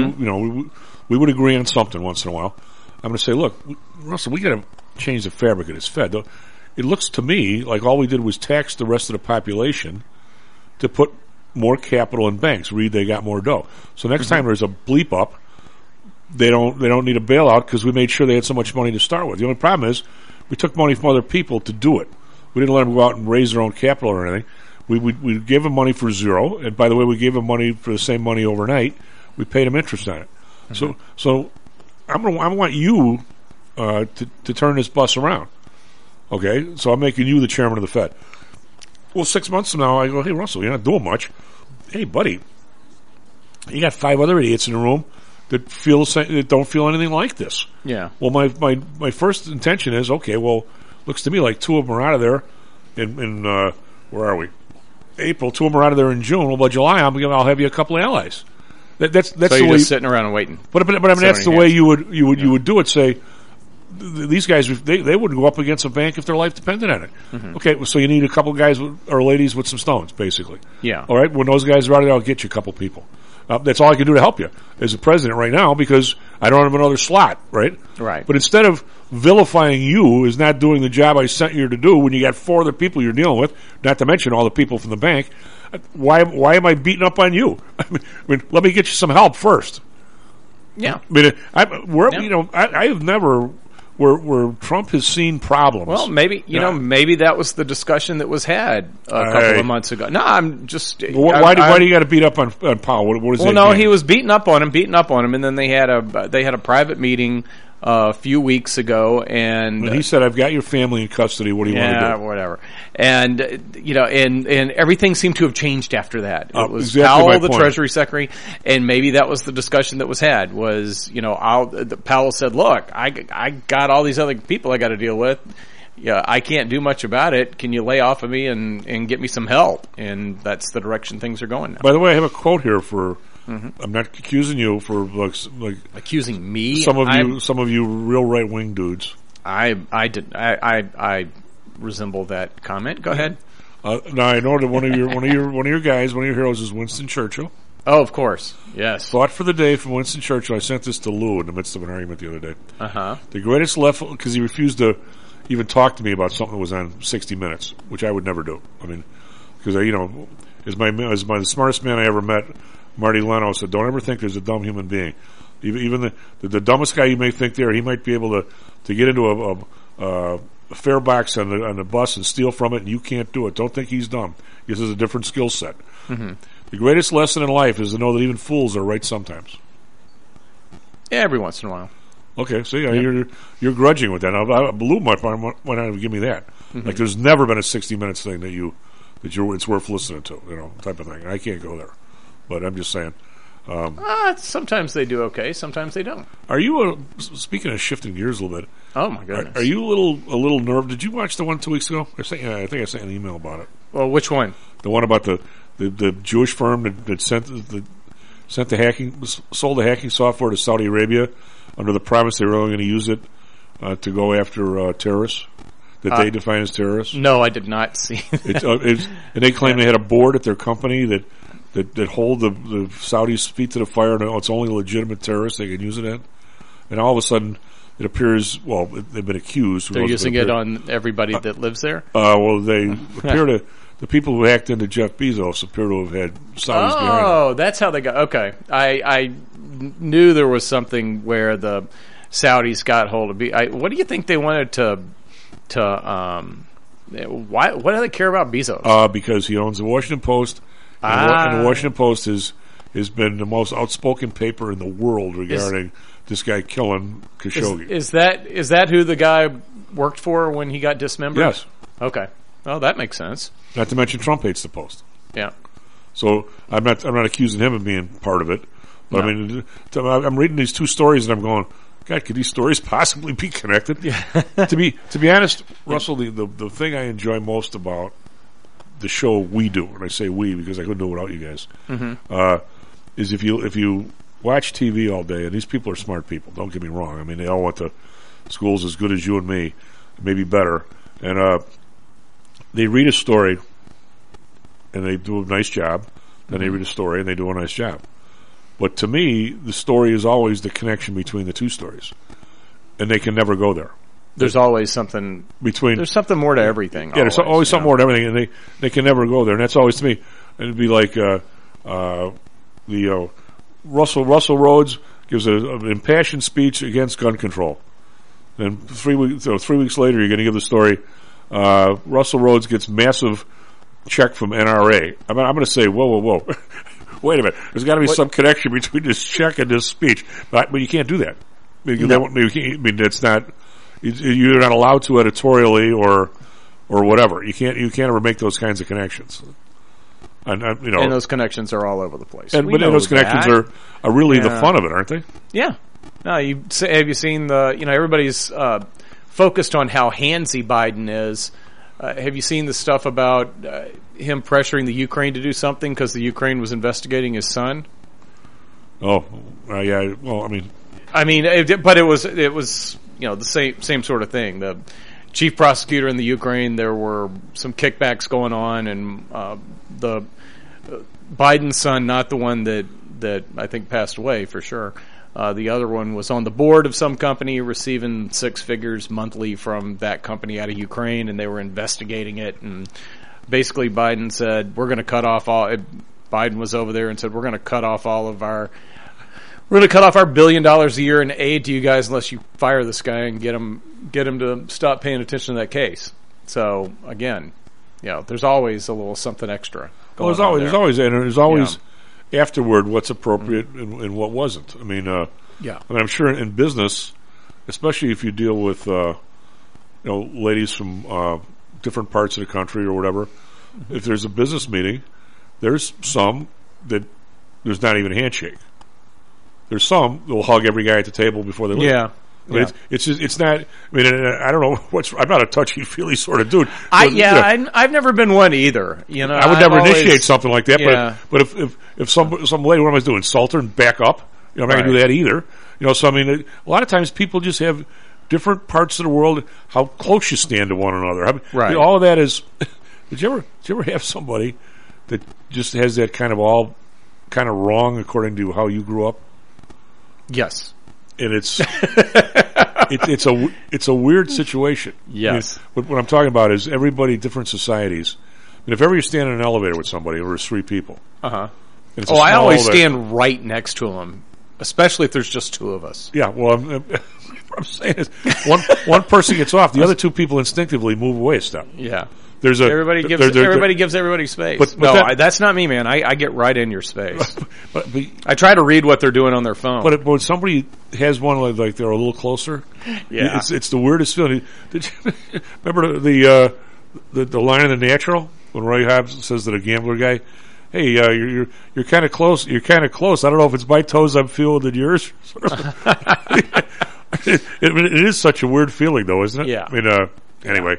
we would agree on something once in a while, I'm going to say, look, Russell, we got to change the fabric of this Fed. It looks to me like all we did was tax the rest of the population to put more capital in banks. Read, they got more dough. So next time there's a bleep up, they don't need a bailout because we made sure they had so much money to start with. The only problem is we took money from other people to do it. We didn't let them go out and raise their own capital or anything. We gave them money for zero, and by the way, we gave them money for the same money overnight. We paid them interest on it. So I want you to turn this bus around. Okay, so I'm making you the chairman of the Fed. Well, 6 months from now, I go, hey, Russell, you're not doing much. Hey, buddy, you got 5 other idiots in the room that don't feel anything like this. Yeah. Well, my first intention is, okay, well, looks to me like 2 of them are out of there in where are we? April. 2 of them are out of there in June. Well, by July, I'll have you a couple of allies. That's so the you're way just sitting around and waiting. But I mean, that's the way you would do it. Say, these guys, they wouldn't go up against a bank if their life depended on it. Mm-hmm. Okay, well, so you need a couple guys or ladies with some stones, basically. Yeah. All right, when those guys are out of there, I'll get you a couple people. That's all I can do to help you as a president right now because I don't have another slot, right? Right. But instead of vilifying you as not doing the job I sent you to do when you got 4 other people you're dealing with, not to mention all the people from the bank, why am I beating up on you? I mean, let me get you some help first. Yeah. I mean, I have never where Trump has seen problems. Well, maybe maybe that was the discussion that was had a couple of months ago. No, I'm just. Why do you got to beat up on Powell? What is well, that no, mean? he was beating up on him, and then they had a private meeting a few weeks ago, and he said, "I've got your family in custody. What do you want to do?" Yeah, whatever. And and everything seemed to have changed after that. It was exactly Powell, the point. Treasury Secretary, and maybe that was the discussion that was had. Was Powell said, "Look, I got all these other people I got to deal with. Yeah, I can't do much about it. Can you lay off of me and get me some help?" And that's the direction things are going now. By the way, I have a quote here for. I'm not accusing you for like accusing me. Some of you real right wing dudes. I resemble that comment. Go ahead. Now I know that one of your guys, one of your heroes, is Winston Churchill. Oh, of course, yes. Thought for the day from Winston Churchill. I sent this to Lou in the midst of an argument the other day. Uh-huh. The greatest left because he refused to even talk to me about something that was on 60 Minutes, which I would never do. I mean, because as the smartest man I ever met. Marty Leno said, "Don't ever think there's a dumb human being. Even the dumbest guy you may think there, he might be able to get into a fare box on the bus and steal from it, and you can't do it. Don't think he's dumb. He has a different skill set. Mm-hmm. The greatest lesson in life is to know that even fools are right sometimes. Yeah, every once in a while. Okay, so you're grudging with that. Now, Lou might not give me that. Mm-hmm. Like there's never been a 60 Minutes thing that it's worth listening to, type of thing. I can't go there. But I'm just saying. Sometimes they do okay. Sometimes they don't. Are you speaking of shifting gears a little bit? Oh my goodness! Are you a little nerved? Did you watch the one 2 weeks ago? I think I sent an email about it. Well, which one? The one about the Jewish firm that sold the hacking software to Saudi Arabia under the promise they were only going to use it to go after terrorists that they define as terrorists. No, I did not see. And they claim they had a board at their company that hold the Saudis' feet to the fire, and it's only legitimate terrorists they can use it at. And all of a sudden, it appears, well, they've been accused. They're using it on everybody that lives there? Well, they appear to, the people who hacked into Jeff Bezos appear to have had Saudis behind them. Oh, that's how they got, okay. I knew there was something where the Saudis got hold of, what do you think they wanted why do they care about Bezos? Because he owns the Washington Post, and the Washington Post has been the most outspoken paper in the world regarding this guy killing Khashoggi. Is that who the guy worked for when he got dismembered? Yes. Okay. Oh, that makes sense. Not to mention Trump hates the Post. Yeah. So I'm not accusing him of being part of it, but No. I mean, I'm reading these two stories and I'm going, God, could these stories possibly be connected? Yeah. To be honest, Russell, the thing I enjoy most about the show we do, and I say we because I couldn't do it without you guys, is if you watch TV all day, and these people are smart people, don't get me wrong. I mean, they all went to schools as good as you and me, maybe better, and they read a story, and they do a nice job, then they read a story, and they do a nice job. But to me, the story is always the connection between the two stories, and they can never go there. There's always something between. There's something more to everything. Yeah, there's always something more to everything, and they can never go there. And that's always to me. And it'd be like Russell Rhodes gives an impassioned speech against gun control. Then 3 weeks later, you're going to give the story. Russell Rhodes gets massive check from NRA. I'm going to say, whoa. Wait a minute. There's got to be some connection between this check and this speech, but you can't do that. That's not. You're not allowed to editorially or whatever. You can't ever make those kinds of connections. And those connections are all over the place. But those connections are really the fun of it, aren't they? Yeah. No, have you seen everybody's focused on how handsy Biden is. Have you seen the stuff about him pressuring the Ukraine to do something because the Ukraine was investigating his son? Oh, yeah. Well, but it was the same sort of thing. The chief prosecutor in the Ukraine, there were some kickbacks going on, and the Biden's son, not the one that I think passed away for sure. The other one was on the board of some company receiving 6 figures monthly from that company out of Ukraine, and they were investigating it. And basically Biden said, Biden was over there and said, we're going to cut off our $1 billion a year in aid to you guys unless you fire this guy and get him to stop paying attention to that case. So again, there's always a little something extra. There's always afterward what's appropriate and what wasn't. I'm sure in business, especially if you deal with ladies from different parts of the country or whatever, if there's a business meeting, there's some that there's not even a handshake. There's some that will hug every guy at the table before they leave. Yeah. It's not. I don't know I'm not a touchy-feely sort of dude. I've never been one either. I would never initiate something like that. Yeah. But if some lady, what am I doing? Insult her and back up? I'm not going to do that either. So a lot of times people just have different parts of the world, how close you stand to one another. Right. All of that is. Did you ever have somebody that just has that kind of all kind of wrong according to how you grew up? Yes. And it's a weird situation. Yes. What I'm talking about is everybody, different societies. If ever you stand in an elevator with somebody, or there's 3 people. I always stand right next to them, especially if there's just 2 of us. Yeah. Well, what I'm saying is, one person gets off, the other 2 people instinctively move away a step. Yeah. Everybody gives everybody space. But that's not me, man. I get right in your space. but I try to read what they're doing on their phone. But when somebody has one like they're a little closer, it's the weirdest feeling. Did you remember the line in The Natural when Roy Hobbs says to the gambler guy, "Hey, you're kind of close. You're kind of close. I don't know if it's my toes I'm feeling than yours." It is such a weird feeling, though, isn't it? Yeah. Anyway,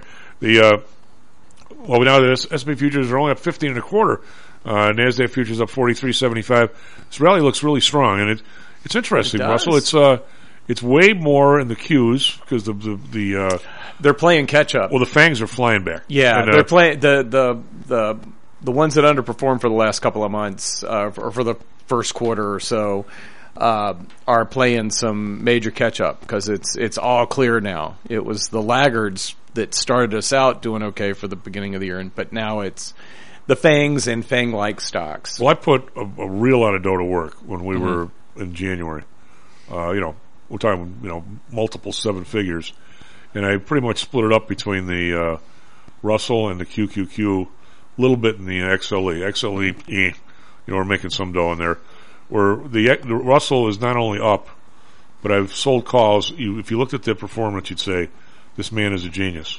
now the S&P futures are only up 15 1/4. NASDAQ futures up 43.75. This rally looks really strong, and it's interesting, Russell. It's way more in the Qs because they're playing catch up. Well, the FANGs are flying back. Yeah, and, they're playing the ones that underperformed for the last couple of months or for the first quarter or so. are playing some major catch up because it's all clear now. It was the laggards that started us out doing okay for the beginning of the year, but now it's the FANGs and FANG-like stocks. Well, I put a real lot of dough to work when we were in January. We're talking, multiple seven figures. And I pretty much split it up between the Russell and the QQQ, a little bit in the XLE. XLE, we're making some dough in there. Where the Russell is not only up, but I've sold calls. If you looked at their performance, you'd say, this man is a genius.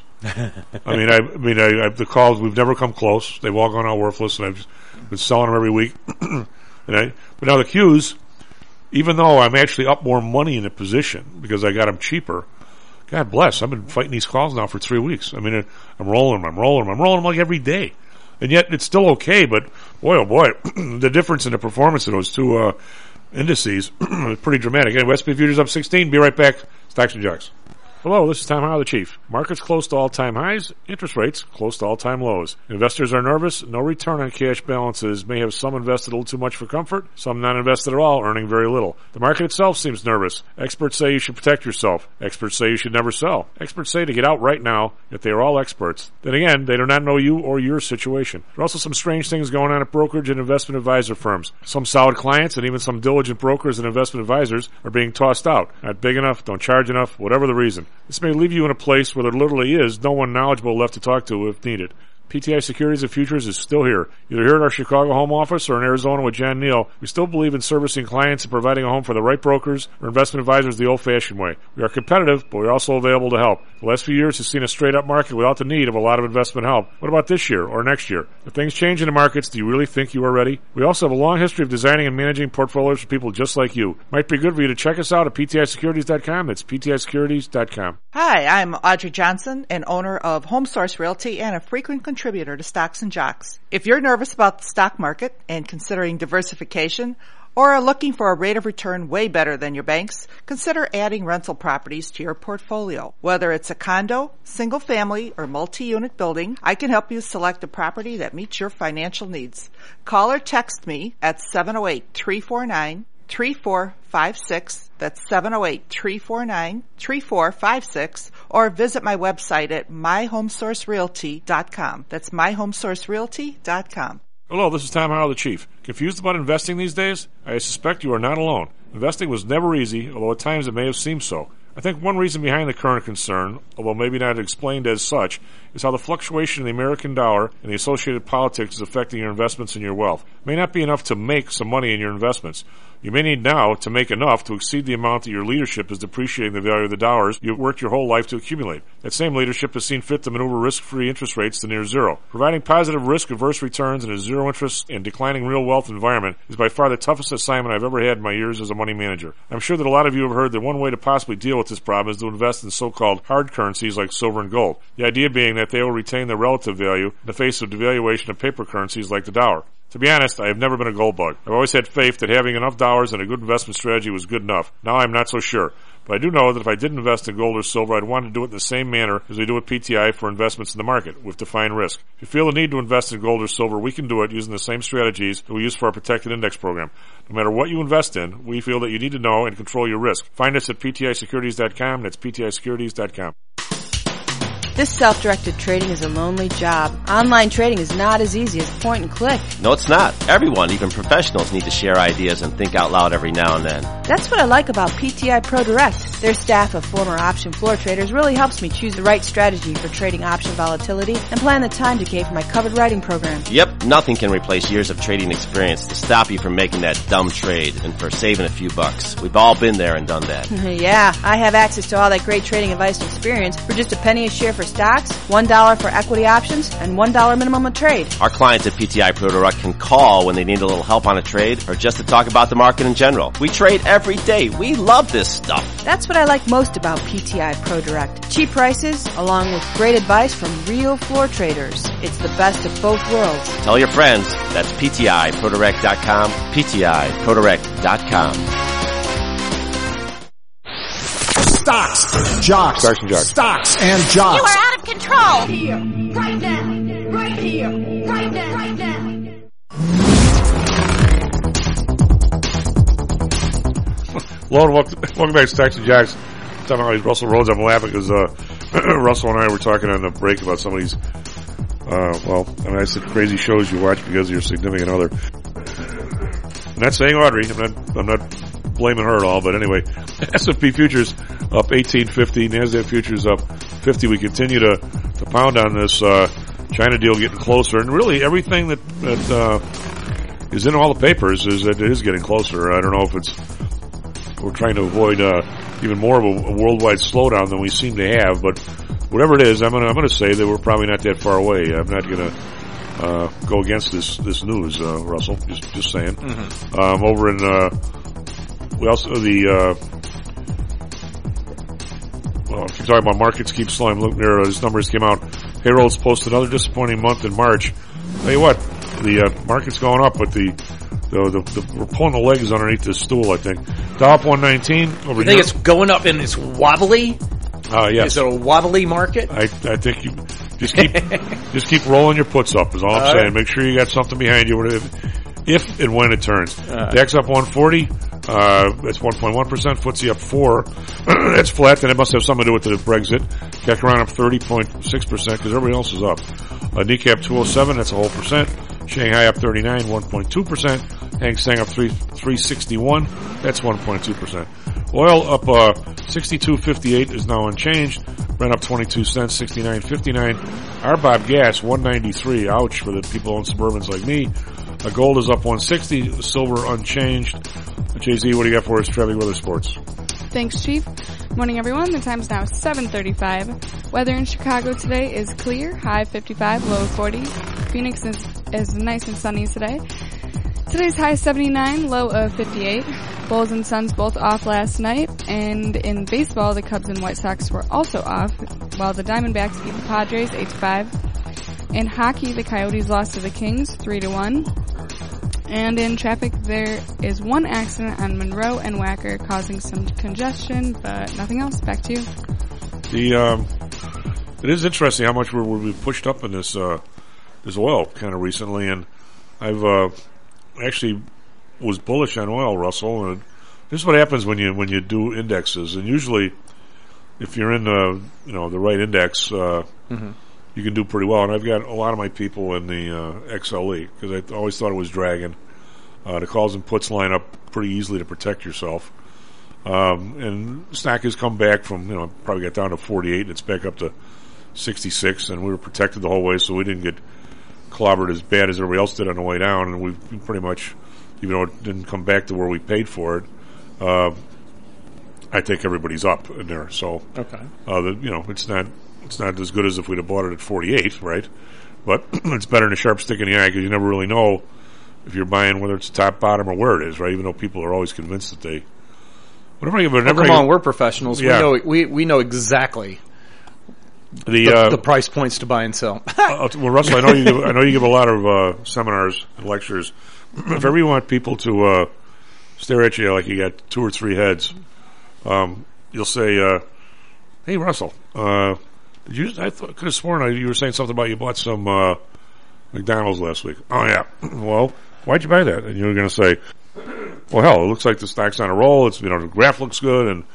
The calls, we've never come close. They've all gone out worthless, and I've been selling them every week. But now the Qs, even though I'm actually up more money in the position because I got them cheaper, God bless, I've been fighting these calls now for 3 weeks. I'm rolling them like every day. And yet it's still okay, but boy, oh boy, the difference in the performance of those two indices is pretty dramatic. Anyway, SP Futures up 16. Be right back. Stocks and Jocks. Hello, this is Tom Howell, the Chief. Markets close to all-time highs, interest rates close to all-time lows. Investors are nervous. No return on cash balances. May have some invested a little too much for comfort, some not invested at all, earning very little. The market itself seems nervous. Experts say you should protect yourself. Experts say you should never sell. Experts say to get out right now, yet they are all experts. Then again, they do not know you or your situation. There are also some strange things going on at brokerage and investment advisor firms. Some solid clients and even some diligent brokers and investment advisors are being tossed out. Not big enough, don't charge enough, whatever the reason. This may leave you in a place where there literally is no one knowledgeable left to talk to if needed. PTI Securities and Futures is still here. Either here at our Chicago home office or in Arizona with John Neal, we still believe in servicing clients and providing a home for the right brokers or investment advisors the old-fashioned way. We are competitive, but we're also available to help. The last few years has seen a straight-up market without the need of a lot of investment help. What about this year or next year? If things change in the markets, do you really think you are ready? We also have a long history of designing and managing portfolios for people just like you. Might be good for you to check us out at PTISecurities.com. That's PTISecurities.com. Hi, I'm Audrey Johnson, an owner of HomeSource Realty and a frequent contributor to Stocks and Jocks. If you're nervous about the stock market and considering diversification or are looking for a rate of return way better than your banks, consider adding rental properties to your portfolio. Whether it's a condo, single family, or multi-unit building, I can help you select a property that meets your financial needs. Call or text me at 708-349-3456. That's 708-349-3456. Or visit my website at myhomesourcerealty.com. That's myhomesourcerealty.com. Hello, this is Tom Howell, the Chief. Confused about investing these days? I suspect you are not alone. Investing was never easy, although at times it may have seemed so. I think one reason behind the current concern, although maybe not explained as such, is how the fluctuation in the American dollar and the associated politics is affecting your investments and your wealth. It may not be enough to make some money in your investments. You may need now to make enough to exceed the amount that your leadership is depreciating the value of the dollars you've worked your whole life to accumulate. That same leadership has seen fit to maneuver risk-free interest rates to near zero. Providing positive risk-averse returns in a zero-interest and declining real wealth environment is by far the toughest assignment I've ever had in my years as a money manager. I'm sure that a lot of you have heard that one way to possibly deal with this problem is to invest in so-called hard currencies like silver and gold. The idea being that they will retain their relative value in the face of devaluation of paper currencies like the dollar. To be honest, I have never been a gold bug. I've always had faith that having enough dollars and a good investment strategy was good enough. Now I'm not so sure. But I do know that if I did invest in gold or silver, I'd want to do it in the same manner as we do with PTI for investments in the market, with defined risk. If you feel the need to invest in gold or silver, we can do it using the same strategies that we use for our protected index program. No matter what you invest in, we feel that you need to know and control your risk. Find us at PTISecurities.com. That's PTISecurities.com. This self-directed trading is a lonely job. Online trading is not as easy as point and click. No, it's not. Everyone, even professionals, need to share ideas and think out loud every now and then. That's what I like about PTI Pro Direct. Their staff of former option floor traders really helps me choose the right strategy for trading option volatility and plan the time decay for my covered writing program. Yep, nothing can replace years of trading experience to stop you from making that dumb trade and for saving a few bucks. We've all been there and done that. Yeah, I have access to all that great trading advice and experience for just a penny a share for stocks, $1 for equity options, and $1 minimum a trade. Our clients at PTI Pro Direct can call when they need a little help on a trade or just to talk about the market in general. We trade every day. We love this stuff. That's what I like most about PTI Pro Direct. Cheap prices, along with great advice from real floor traders. It's the best of both worlds. Tell your friends. That's PTIProDirect.com, PTIProDirect.com. Stocks, jocks, Stocks and Jocks. Stocks and Jocks. You are out of control. Here, right now, right here, right now, right now. welcome back to Stacks and Jacks. Talking about these Russell Rhodes. I'm laughing because Russell and I were talking on the break about some of these. I said crazy shows you watch because of your significant other. I'm not saying Audrey. I'm not blaming her at all. But anyway, S&P futures up 1850. Nasdaq futures up 50. We continue to pound on this China deal getting closer, and really everything that is in all the papers is that it is getting closer. I don't know if we're trying to avoid even more of a worldwide slowdown than we seem to have, but whatever it is, I'm gonna say that we're probably not that far away. I'm not gonna go against this news, Russell. Just saying. Mm-hmm. Over in we also if you're talking about markets keep slowing. Look there, these numbers came out. Payrolls posted another disappointing month in March. Tell you what, the market's going up, but we're pulling the legs underneath this stool, I think. Dow up 119 over You think it's going up and it's wobbly? Yes. Is it a wobbly market? I think you just keep rolling your puts up is all I'm saying. Make sure you got something behind you if and when it turns. DAX up 140. That's 1.1%. FTSE up 4. That's flat, and it must have something to do with the Brexit. CAC around up 30.6% because everybody else is up. Nikkei up 207. That's a whole percent. Shanghai up 39, 1.2%. Hang Seng up 361. That's 1.2%. Oil up 62.58 is now unchanged. Brent up 22 cents, 69.59. RBOB gas 193. Ouch for the people on Suburbans like me. Gold is up 160. Silver unchanged. JZ, what do you got for us? Trevi Weather Sports. Thanks, Chief. Morning, everyone. The time's now 7:35. Weather in Chicago today is clear. High 55, low 40. Phoenix is nice and sunny today. Today's high 79, low of 58. Bulls and Suns both off last night. And in baseball, the Cubs and White Sox were also off, while the Diamondbacks beat the Padres 8-5. In hockey, the Coyotes lost to the Kings 3-1. And in traffic, there is one accident on Monroe and Wacker causing some congestion, but nothing else. Back to you. It is interesting how much we've pushed up in this oil kind of recently, and I've actually was bullish on oil, Russell. And this is what happens when you do indexes, and usually, if you're in the right index, you can do pretty well. And I've got a lot of my people in the XLE because I always thought it was dragging. The calls and puts line up pretty easily to protect yourself. And stock has come back from, probably got down to 48 and it's back up to 66, and we were protected the whole way, so we didn't get clobbered as bad as everybody else did on the way down, and we've pretty much, even though it didn't come back to where we paid for it, I think everybody's up in there. So, okay. It's not as good as if we'd have bought it at 48, right? But it's better than a sharp stick in the eye because you never really know if you're buying whether it's top, bottom, or where it is, right? Even though people are always convinced that they. We're professionals. Yeah. We know exactly the price points to buy and sell. Well, Russell, I know you give a lot of seminars and lectures. If ever you want people to stare at you like you got two or three heads, you'll say, "Hey, Russell, I could have sworn you were saying something about you bought some McDonald's last week." "Oh yeah." "Well, why'd you buy that?" And you're going to say, "Well, hell, it looks like the stock's on a roll. It's the graph looks good, and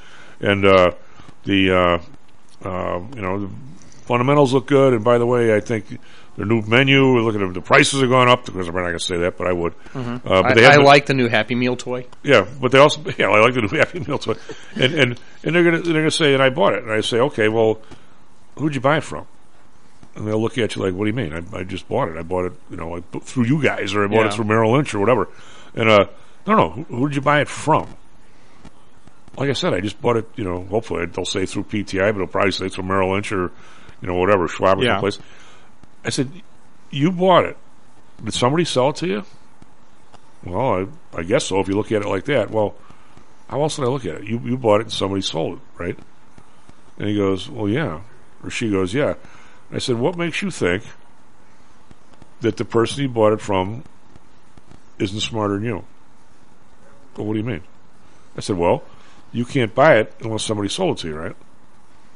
the fundamentals look good. And by the way, I think their new menu. Look at the prices are going up. Of course, I'm not going to say that, but I would. Mm-hmm. I like the new Happy Meal toy. Yeah, but they also I like the new Happy Meal toy. And they're gonna say, and I bought it. And I say, okay, well, who'd you buy it from? And they'll look at you like, what do you mean? I just bought it. I bought it, through you guys, or I bought it through Merrill Lynch or whatever. And no, who did you buy it from? Like I said, I just bought it, hopefully they'll say through PTI, but it'll probably say through Merrill Lynch or, whatever, Schwab or someplace. I said, you bought it. Did somebody sell it to you? Well, I guess so, if you look at it like that. Well, how else did I look at it? You bought it and somebody sold it, right? And he goes, well, yeah. Or she goes, yeah. I said, what makes you think that the person you bought it from isn't smarter than you? Well, what do you mean? I said, well, you can't buy it unless somebody sold it to you, right?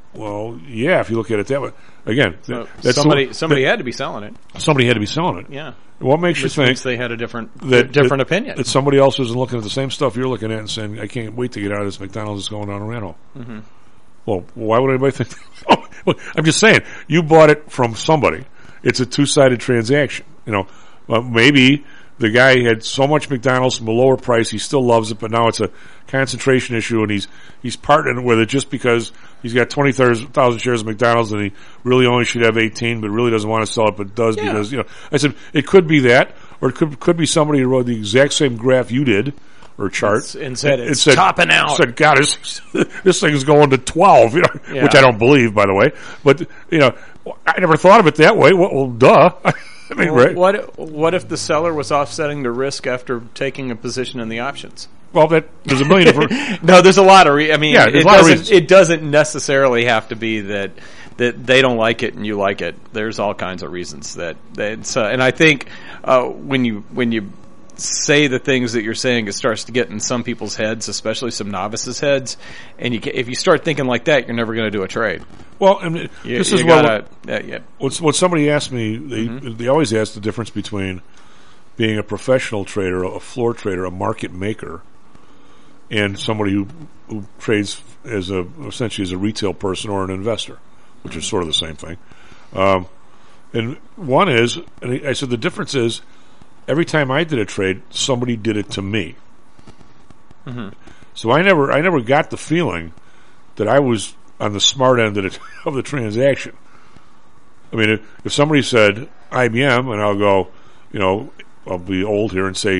Well, yeah, if you look at it that way. Again, So that's somebody had to be selling it. Somebody had to be selling it. Yeah. What makes you Which think means they had a different opinion? That somebody else isn't looking at the same stuff you're looking at and saying, I can't wait to get out of this McDonald's that's going down in Randall. Mhm. Well, why would anybody think that? I'm just saying, you bought it from somebody. It's a two-sided transaction. Maybe the guy had so much McDonald's from a lower price, he still loves it, but now it's a concentration issue, and he's partnering with it just because he's got 20,000 shares of McDonald's, and he really only should have 18, but really doesn't want to sell it, but does because, I said, it could be that, or it could be somebody who wrote the exact same graph you did, or chart. And said it's topping out. Said, God, this thing is going to 12, which I don't believe, by the way. But, I never thought of it that way. Well, duh. I mean, right. What if the seller was offsetting the risk after taking a position in the options? Well, there's a million different... No, there's a lot of it doesn't necessarily have to be that they don't like it and you like it. There's all kinds of reasons and I think when you say the things that you're saying, it starts to get in some people's heads, especially some novices' heads. And if you start thinking like that, you're never going to do a trade. Well, this is what somebody asked me. They always ask the difference between being a professional trader, a floor trader, a market maker, and somebody who trades essentially as a retail person or an investor, which is sort of the same thing. And one is, and I said the difference is, every time I did a trade, somebody did it to me. Mm-hmm. So I never got the feeling that I was on the smart end of the transaction. I mean, if somebody said IBM, and I'll go, I'll be old here and say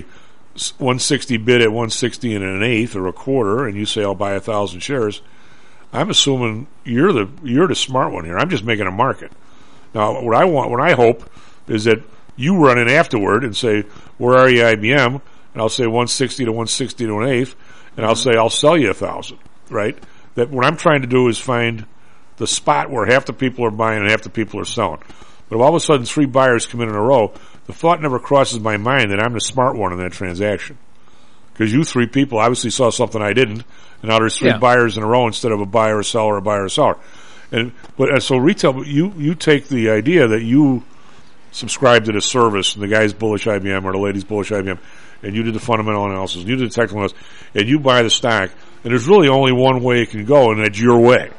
160 bid at 160 and an eighth or a quarter, and you say I'll buy 1,000 shares, I'm assuming you're the smart one here. I'm just making a market. Now, what I hope is that you run in afterward and say, where are you, IBM? And I'll say 160 to 160 to an eighth, and I'll say I'll sell you 1,000, right? That what I'm trying to do is find the spot where half the people are buying and half the people are selling. But if all of a sudden 3 buyers come in a row, the thought never crosses my mind that I'm the smart one in that transaction. Because you 3 people obviously saw something I didn't, and now there's 3 buyers in a row instead of a buyer, a seller, a buyer, a seller. So retail, you take the idea that you subscribe to the service, and the guy's bullish IBM or the lady's bullish IBM, and you did the fundamental analysis, and you did the technical analysis, and you buy the stock, and there's really only one way it can go, and that's your way.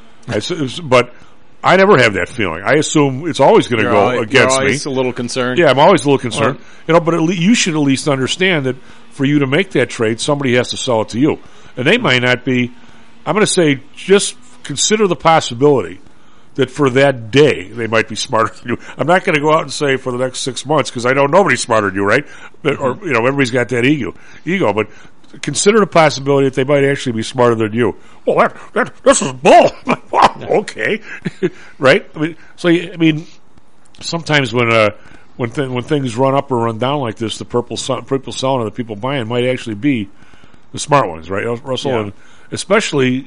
But I never have that feeling. I assume it's always going to go against me. You're always a little concerned. Yeah, I'm always a little concerned. But you should at least understand that for you to make that trade, somebody has to sell it to you. And they might not be, I'm going to say, just consider the possibility that for that day they might be smarter than you. I'm not going to go out and say for the next 6 months because I know nobody's smarter than you, right? Or everybody's got that ego. But consider the possibility that they might actually be smarter than you. Well, this is bull. Okay, right? I mean, sometimes when things run up or run down like this, the people selling and the people buying might actually be the smart ones, right, Russell? Yeah. And especially,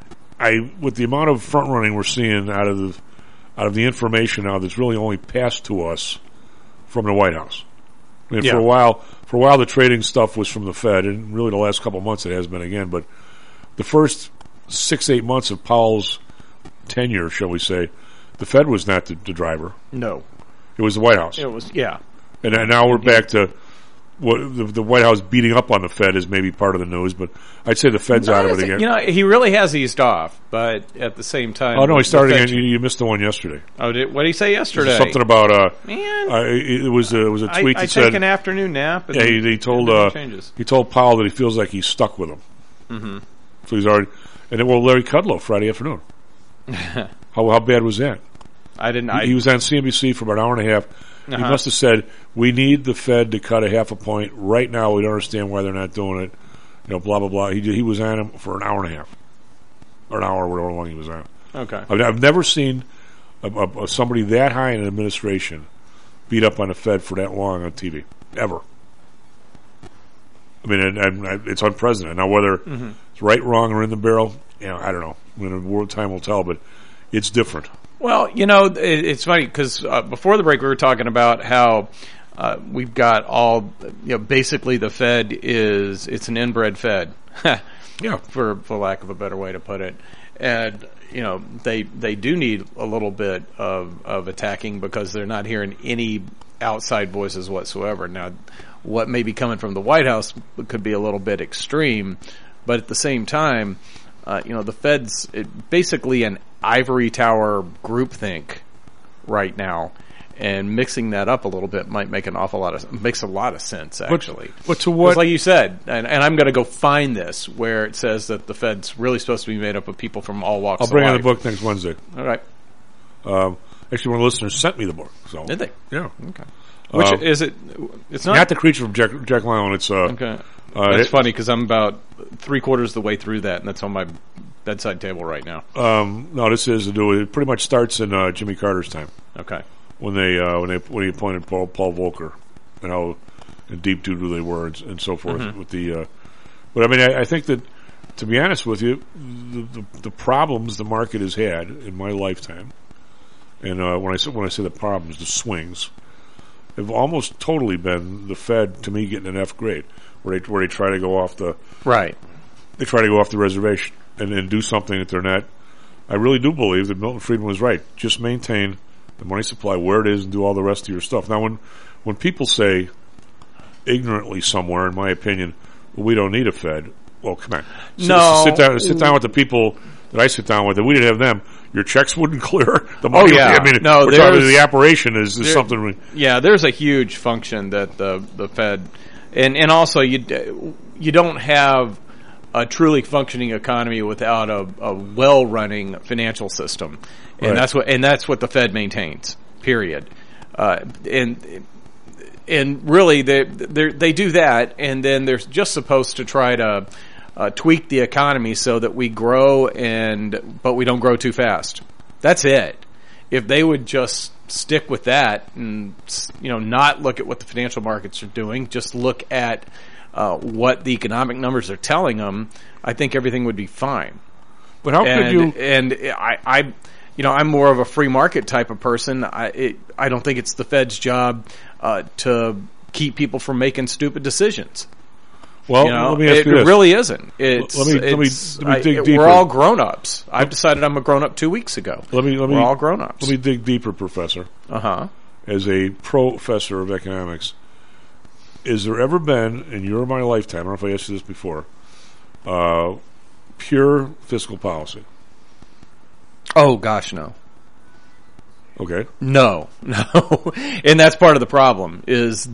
with the amount of front running we're seeing out of the information now that's really only passed to us from the White House. I mean, for a while the trading stuff was from the Fed, and really the last couple of months it has been again. But the first 6-8 months of Powell's tenure, shall we say, the Fed was not the driver. No, it was the White House. It was, yeah. And now we're back to what the White House beating up on the Fed is maybe part of the news, but I'd say the Fed's out of it again. He really has eased off, but at the same time, oh no, he started again. You missed the one yesterday. Oh, what did he say yesterday? Something about it was a tweet that said I take an afternoon nap. And he told Powell that he feels like he's stuck with him. Mm-hmm. So he's already Larry Kudlow Friday afternoon. How bad was that? He was on CNBC for about an hour and a half. He must have said, we need the Fed to cut a half a point right now. We don't understand why they're not doing it. Blah, blah, blah. He was on him for an hour and a half. Or an hour, whatever long he was on. Okay. I've never seen somebody that high in an administration beat up on the Fed for that long on TV. Ever. I mean, it's unprecedented. Now, whether it's right, wrong, or in the barrel, I don't know. World time will tell, but it's different. Well, it's funny because before the break we were talking about how we've got all, basically the Fed it's an inbred Fed. Yeah. For lack of a better way to put it. And, they do need a little bit of attacking because they're not hearing any outside voices whatsoever. Now, what may be coming from the White House could be a little bit extreme, but at the same time, the Fed's basically an ivory tower groupthink right now, and mixing that up a little bit might make makes a lot of sense, actually. But to what? Like you said, and I'm going to go find this where it says that the Fed's really supposed to be made up of people from all walks of life. I'll bring out the book next Wednesday. All right. Actually, one of the listeners sent me the book. So. Did they? Yeah. Okay. Which is it? It's not the Creature from Jack Lyon. It's okay. It's funny because I'm about 3/4 of the way through that, and that's on my bedside table right now. No, this is it pretty much starts in Jimmy Carter's time. Okay. When he appointed Paul Volcker, and how deep doo-doo they were, and so forth. Mm-hmm. With the, but I mean, I think that, to be honest with you, the problems the market has had in my lifetime, and when I say the problems, the swings, have almost totally been the Fed, to me, getting an F grade, where they try to go off the right. They try to go off the reservation and do something that they're not. I really do believe that Milton Friedman was right. Just maintain the money supply where it is and do all the rest of your stuff. Now, when people say ignorantly somewhere, in my opinion, well, we don't need a Fed. Well, come on. No. Sit down with the people that I sit down with. If we didn't have them, your checks wouldn't clear. The money. Oh, yeah. I mean, no, we're talking the operation is something. Yeah, there's a huge function that the Fed, and also you don't have a truly functioning economy without a well-running financial system, and right. that's what the Fed maintains. Period. And really they do that, and then they're just supposed to try to tweak the economy so that we grow, but we don't grow too fast. That's it. If they would just stick with that and not look at what the financial markets are doing, just look at what the economic numbers are telling them, I think everything would be fine. But how could you? And I'm more of a free market type of person. I don't think it's the Fed's job to keep people from making stupid decisions. Well, let me ask you this. It really isn't. Let me dig deeper. We're all grown-ups. I've decided I'm a grown-up 2 weeks ago. We're all grown-ups. Let me dig deeper, Professor. Uh-huh. As a professor of economics, is there ever been, in your or my lifetime, I don't know if I asked you this before, pure fiscal policy? Oh, gosh, no. Okay. No. And that's part of the problem, is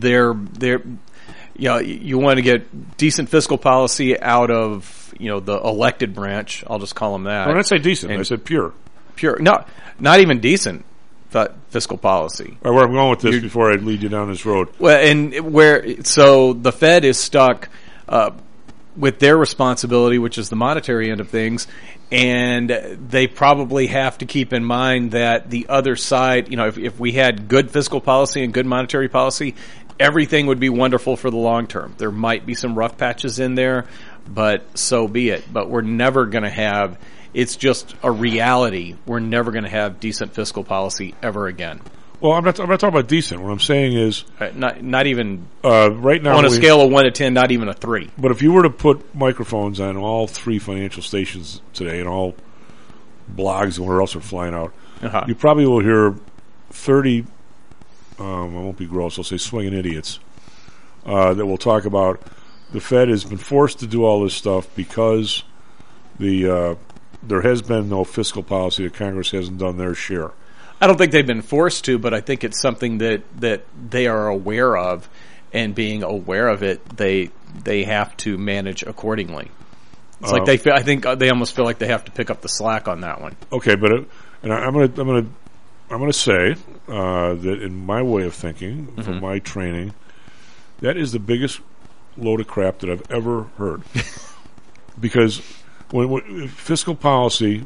you want to get decent fiscal policy out of, the elected branch. I'll just call them that. I didn't say decent. I said pure. Pure. No, not even decent fiscal policy. All right, where I'm going with this before I lead you down this road. Well, so the Fed is stuck with their responsibility, which is the monetary end of things, and they probably have to keep in mind that the other side, if we had good fiscal policy and good monetary policy, everything would be wonderful for the long term. There might be some rough patches in there, but so be it. But we're never going to have, it's just a reality, we're never going to have decent fiscal policy ever again. Well, I'm not talking about decent. What I'm saying is not even right now on a scale of 1 to 10, not even a 3. But if you were to put microphones on all 3 financial stations today and all blogs and where else are flying out, you probably will hear 30. I won't be gross. I'll say swinging idiots that will talk about the Fed has been forced to do all this stuff because there has been no fiscal policy. The Congress hasn't done their share. I don't think they've been forced to, but I think it's something that they are aware of, and being aware of it, they have to manage accordingly. It's like I think they almost feel like they have to pick up the slack on that one. Okay, but and I'm gonna say that in my way of thinking, from my training, that is the biggest load of crap that I've ever heard. Because when fiscal policy.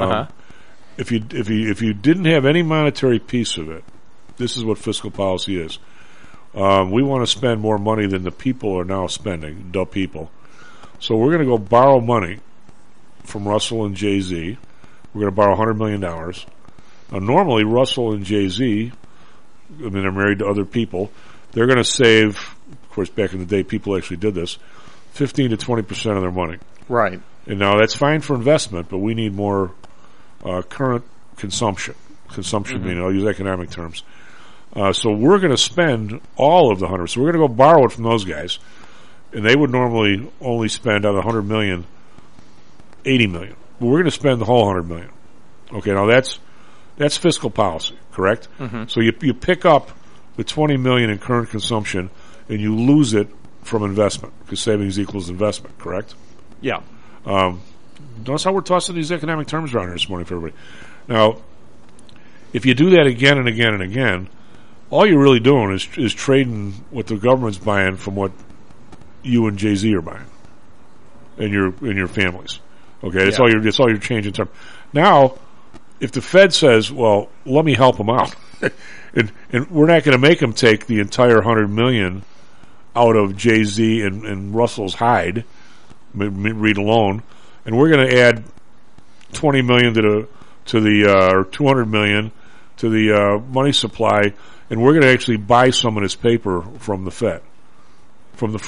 If you didn't have any monetary piece of it, this is what fiscal policy is. We want to spend more money than the people are now spending, the people. So we're going to go borrow money from Russell and Jay-Z. We're going to borrow $100 million. Now, normally, Russell and Jay-Z, they're married to other people. They're going to save, of course, back in the day, people actually did this, 15 to 20% of their money. Right. And now that's fine for investment, but we need more current consumption. Consumption, meaning I'll use economic terms. So we're going to spend all of the 100. So we're going to go borrow it from those guys, and they would normally only spend out of 100 million, 80 million. But we're going to spend the whole 100 million. Okay, now that's fiscal policy, correct? So you pick up the 20 million in current consumption, and you lose it from investment because savings equals investment, correct? Yeah. Notice how we're tossing these economic terms around here this morning for everybody. Now, if you do that again and again and again, all you're really doing is trading what the government's buying from what you and Jay-Z are buying, and your families. Okay, that's all you're changing term. Now, if the Fed says, "Well, let me help them out," and we're not going to make them take the entire 100 million out of Jay-Z and Russell's hide, read alone, and we're going to add 20 million to the or 200 million to the money supply, and we're going to actually buy some of this paper from the Fed, from the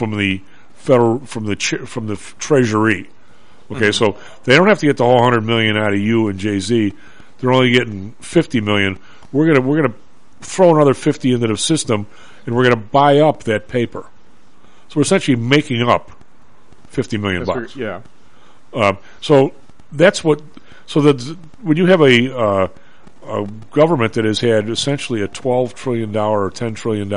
Treasury. Okay, so they don't have to get the whole 100 million out of you and Jay-Z. They're only getting 50 million. We're gonna throw another 50 into the system, and we're gonna buy up that paper. So we're essentially making up 50 million bucks. Yeah. So that's what. So that when you have a government that has had essentially a $12 trillion or $10 trillion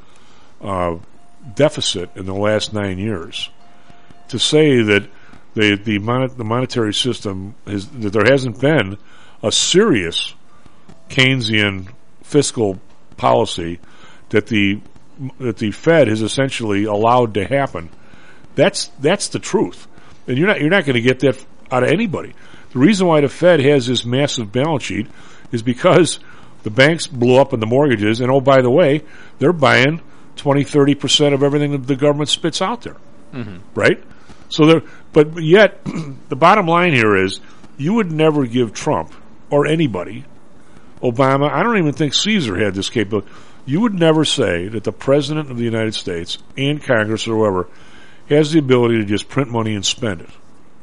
deficit in the last 9 years, to say that the monetary system that there hasn't been a serious Keynesian fiscal policy that the Fed has essentially allowed to happen, that's the truth, and you're not going to get that out of anybody. The reason why the Fed has this massive balance sheet is because the banks blew up in the mortgages, and oh, by the way, they're buying 20-30% of everything that the government spits out there, right? So but yet the bottom line here is you would never give Trump or anybody, Obama, I don't even think Caesar had this capability. You would never say that the President of the United States and Congress or whoever has the ability to just print money and spend it.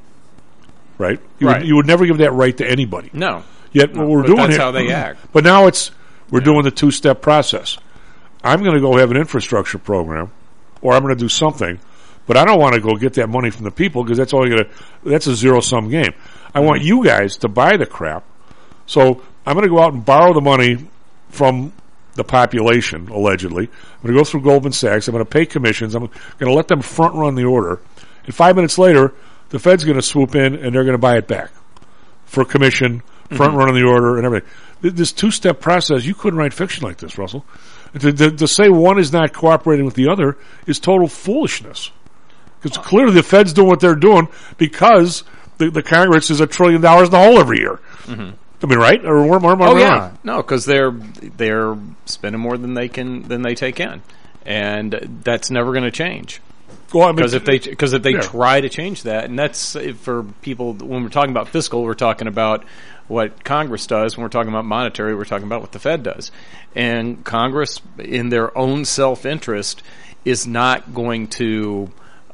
Right? You would never give that right to anybody. No. Yet what we're doing that's here, how they act. But now we're doing the two-step process. I'm going to go have an infrastructure program, or I'm going to do something, but I don't want to go get that money from the people because that's a zero-sum game. I want you guys to buy the crap. So I'm going to go out and borrow the money from the population, allegedly. I'm going to go through Goldman Sachs. I'm going to pay commissions. I'm going to let them front-run the order. And 5 minutes later, the Fed's going to swoop in and they're going to buy it back for commission, front-running the order, and everything. This two-step process, you couldn't write fiction like this, Russell. To say one is not cooperating with the other is total foolishness. Because clearly the Fed's doing what they're doing because the Congress is $1 trillion in the hole every year. I mean, right? Or more wrong? No, because they're spending more than they take in, and that's never going to change. Well, I mean, because if they try to change that, and that's for people when we're talking about fiscal, we're talking about what Congress does. When we're talking about monetary, we're talking about what the Fed does. And Congress, in their own self-interest, is not going to,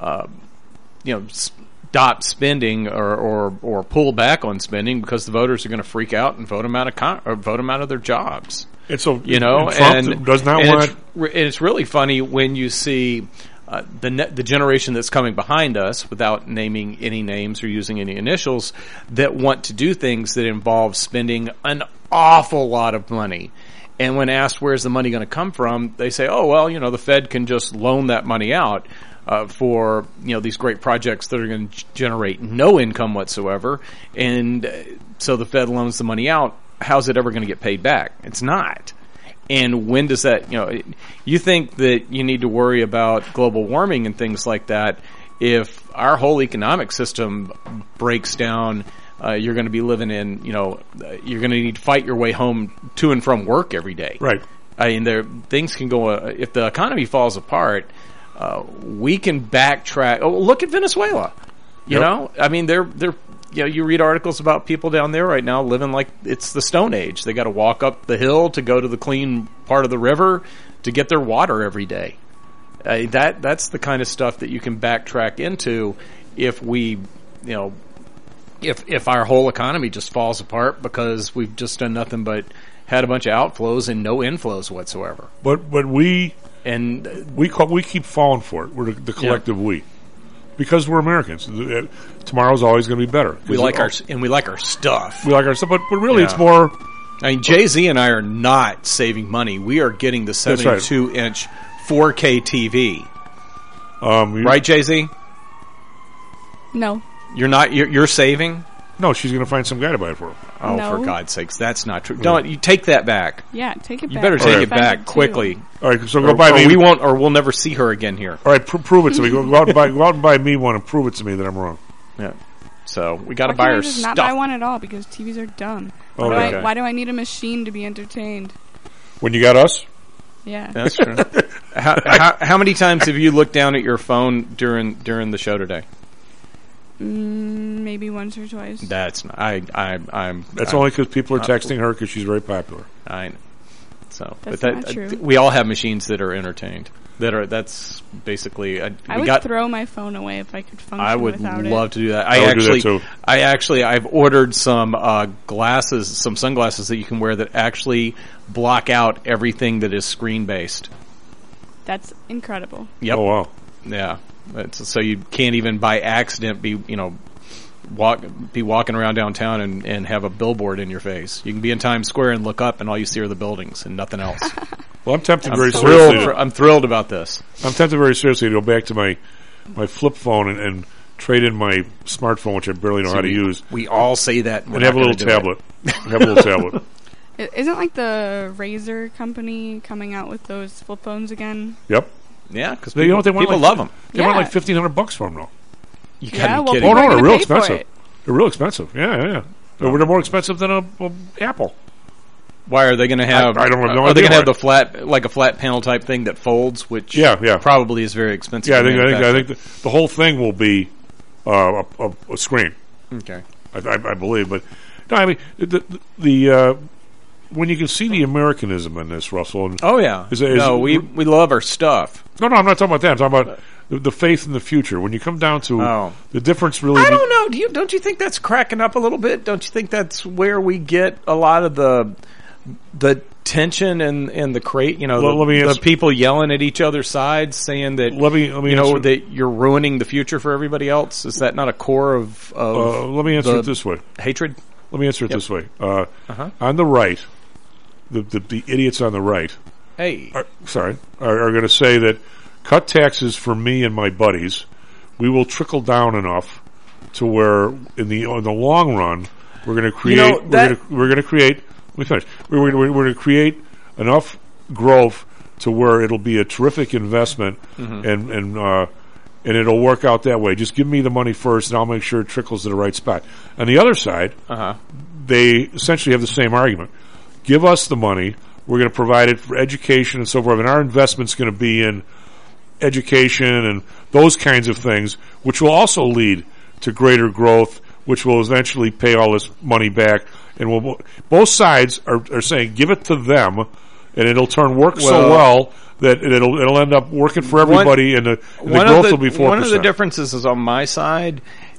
stop spending or pull back on spending because the voters are going to freak out and vote them out of their jobs. And so, Trump does not want. It's really funny when you see the generation that's coming behind us, without naming any names or using any initials, that want to do things that involve spending an awful lot of money. And when asked where's the money going to come from, they say, "Oh well, the Fed can just loan that money out." For these great projects that are going to generate no income whatsoever, and so the Fed loans the money out. How's it ever going to get paid back? It's not. And when does that? You think that you need to worry about global warming and things like that? If our whole economic system breaks down, you're going to be living in. You're going to need to fight your way home to and from work every day. Right. I mean, things can go. If the economy falls apart. We can backtrack. Oh, look at Venezuela. You know, I mean, they're you read articles about people down there right now living like it's the Stone Age. They got to walk up the hill to go to the clean part of the river to get their water every day. That's the kind of stuff that you can backtrack into if we, if our whole economy just falls apart because we've just done nothing but had a bunch of outflows and no inflows whatsoever. But we keep falling for it. We're the collective we, because we're Americans. Tomorrow's always going to be better. We like our stuff. We like our stuff, but really it's more. I mean, Jay-Z and I are not saving money. We are getting the 72-inch 4K TV. Right, Jay-Z? No. You're not. You're saving. No, she's going to find some guy to buy it for her. Oh, No. for God's sakes, that's not true. Don't you take that back? Yeah, take it back. You better take it back Offended, quickly. too. All right, so go buy me. We won't, or we'll never see her again here. All right, prove it to me. Go out and buy me one and prove it to me that I'm wrong. Yeah. So we got to Why buy can't I her just stuff. not buy one at all because TVs are dumb. Oh, okay. Why do I need a machine to be entertained? When you got us? Yeah. That's true. How many times have you looked down at your phone during the show today? Maybe once or twice. That's not, I'm. That's only because people are texting her because she's very popular. I know. So, That's but not true. We all have machines that are entertained. That's basically. I would throw my phone away if I could function I would without love it. to do that. I would do that too. I've ordered some glasses, some sunglasses that you can wear that actually block out everything that is screen based. That's incredible. Yep. Oh wow. Yeah. So you can't even by accident be walking around downtown and have a billboard in your face. You can be in Times Square and look up and all you see are the buildings and nothing else. Well, I'm tempted very seriously. I'm thrilled about this. I'm tempted very seriously to go back to my flip phone and trade in my smartphone, which I barely know how to use. We all say that. And have a little tablet. Have a little tablet. Isn't like the Razer company coming out with those flip phones again? Yep. Yeah, because people love them. They want like $1,500 for them now. You gotta be kidding. Oh no, they're real expensive. They're real expensive. Yeah. They're more expensive than a Apple. Why are they going to have? I don't know. Are they going to have the flat panel type thing that folds? Which probably is very expensive. Yeah, I think the whole thing will be a screen. Okay, I believe, but no, I mean the when you can see the Americanism in this, Russell. And we love our stuff. No, I'm not talking about that. I'm talking about the faith in the future. When you come down to the difference, really, I don't know. Don't you think that's cracking up a little bit? Don't you think that's where we get a lot of the tension and the crate? The people yelling at each other's sides, saying that that you're ruining the future for everybody else. Is that not a core of let me answer it this way. Hatred. Let me answer it this way. On the right, the idiots on the right, are going to say that cut taxes for me and my buddies. We will trickle down enough to where in the long run we're going to create. We're going to create. Let me finish. We're going to create enough growth to where it'll be a terrific investment, and it'll work out that way. Just give me the money first, and I'll make sure it trickles to the right spot. On the other side, they essentially have the same argument. Give us the money. We're going to provide it for education and so forth, and our investment's going to be in education and those kinds of things, which will also lead to greater growth, which will eventually pay all this money back. And both sides are saying, give it to them, and it'll work so well that it'll end up working for everybody, and the growth will be 4%. One of the differences is on my side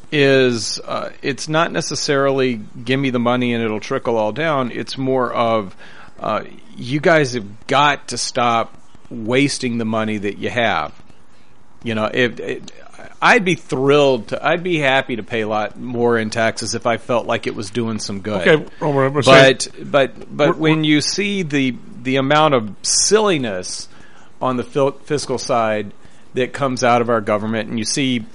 is it's not necessarily give me the money and it'll trickle all down. It's more of you guys have got to stop wasting the money that you have. I'd be thrilled I'd be happy to pay a lot more in taxes if I felt like it was doing some good. Okay, but when you see the amount of silliness on the fiscal side that comes out of our government, and you see,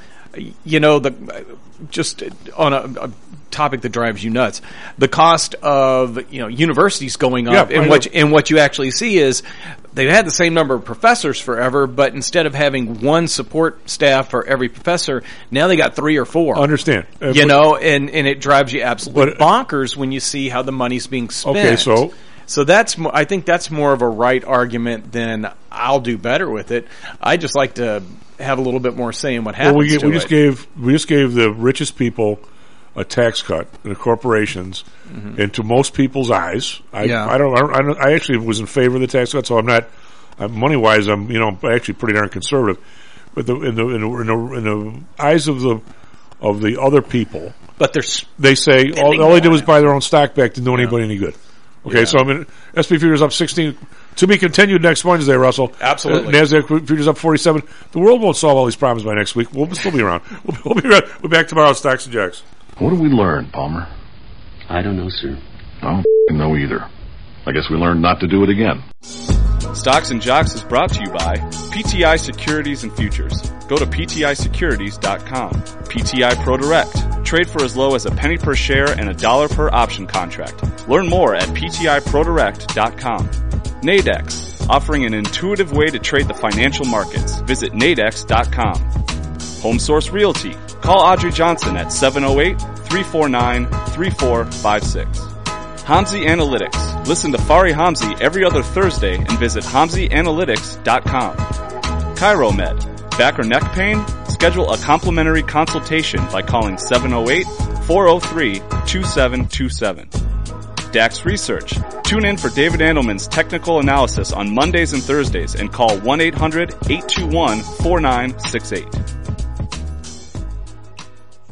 just on a topic that drives you nuts, the cost of universities going up, and what you actually see is they've had the same number of professors forever, but instead of having one support staff for every professor, now they got 3 or 4. Understand? And it drives you absolutely bonkers when you see how the money's being spent. Okay, so I think that's more of a right argument than I'll do better with it. I just like to have a little bit more say in what happens. We just gave the richest people a tax cut in the corporations, and to most people's eyes, I actually was in favor of the tax cut. So I'm not money wise. I'm actually pretty darn conservative, but in the eyes of the other people, But there's they say all they did was buy their own stock back, didn't do anybody any good. Okay, so I mean, SP futures up 16. To be continued next Wednesday, Russell. Absolutely. NASDAQ futures up 47. The world won't solve all these problems by next week. We'll still be around. We'll be around. We're back tomorrow at Stocks and Jocks. What did we learn, Palmer? I don't know, sir. I don't know either. I guess we learned not to do it again. Stocks and Jocks is brought to you by PTI Securities and Futures. Go to PTIsecurities.com. PTI ProDirect. Trade for as low as a penny per share and $1 per option contract. Learn more at PTIProDirect.com. Nadex, offering an intuitive way to trade the financial markets. Visit nadex.com. HomeSource Realty. Call Audrey Johnson at 708-349-3456. Hamzy Analytics. Listen to Fari Hamzy every other Thursday and visit HamzyAnalytics.com. ChiroMed. Back or neck pain? Schedule a complimentary consultation by calling 708-403-2727. DAX Research. Tune in for David Andelman's technical analysis on Mondays and Thursdays and call 1-800-821-4968.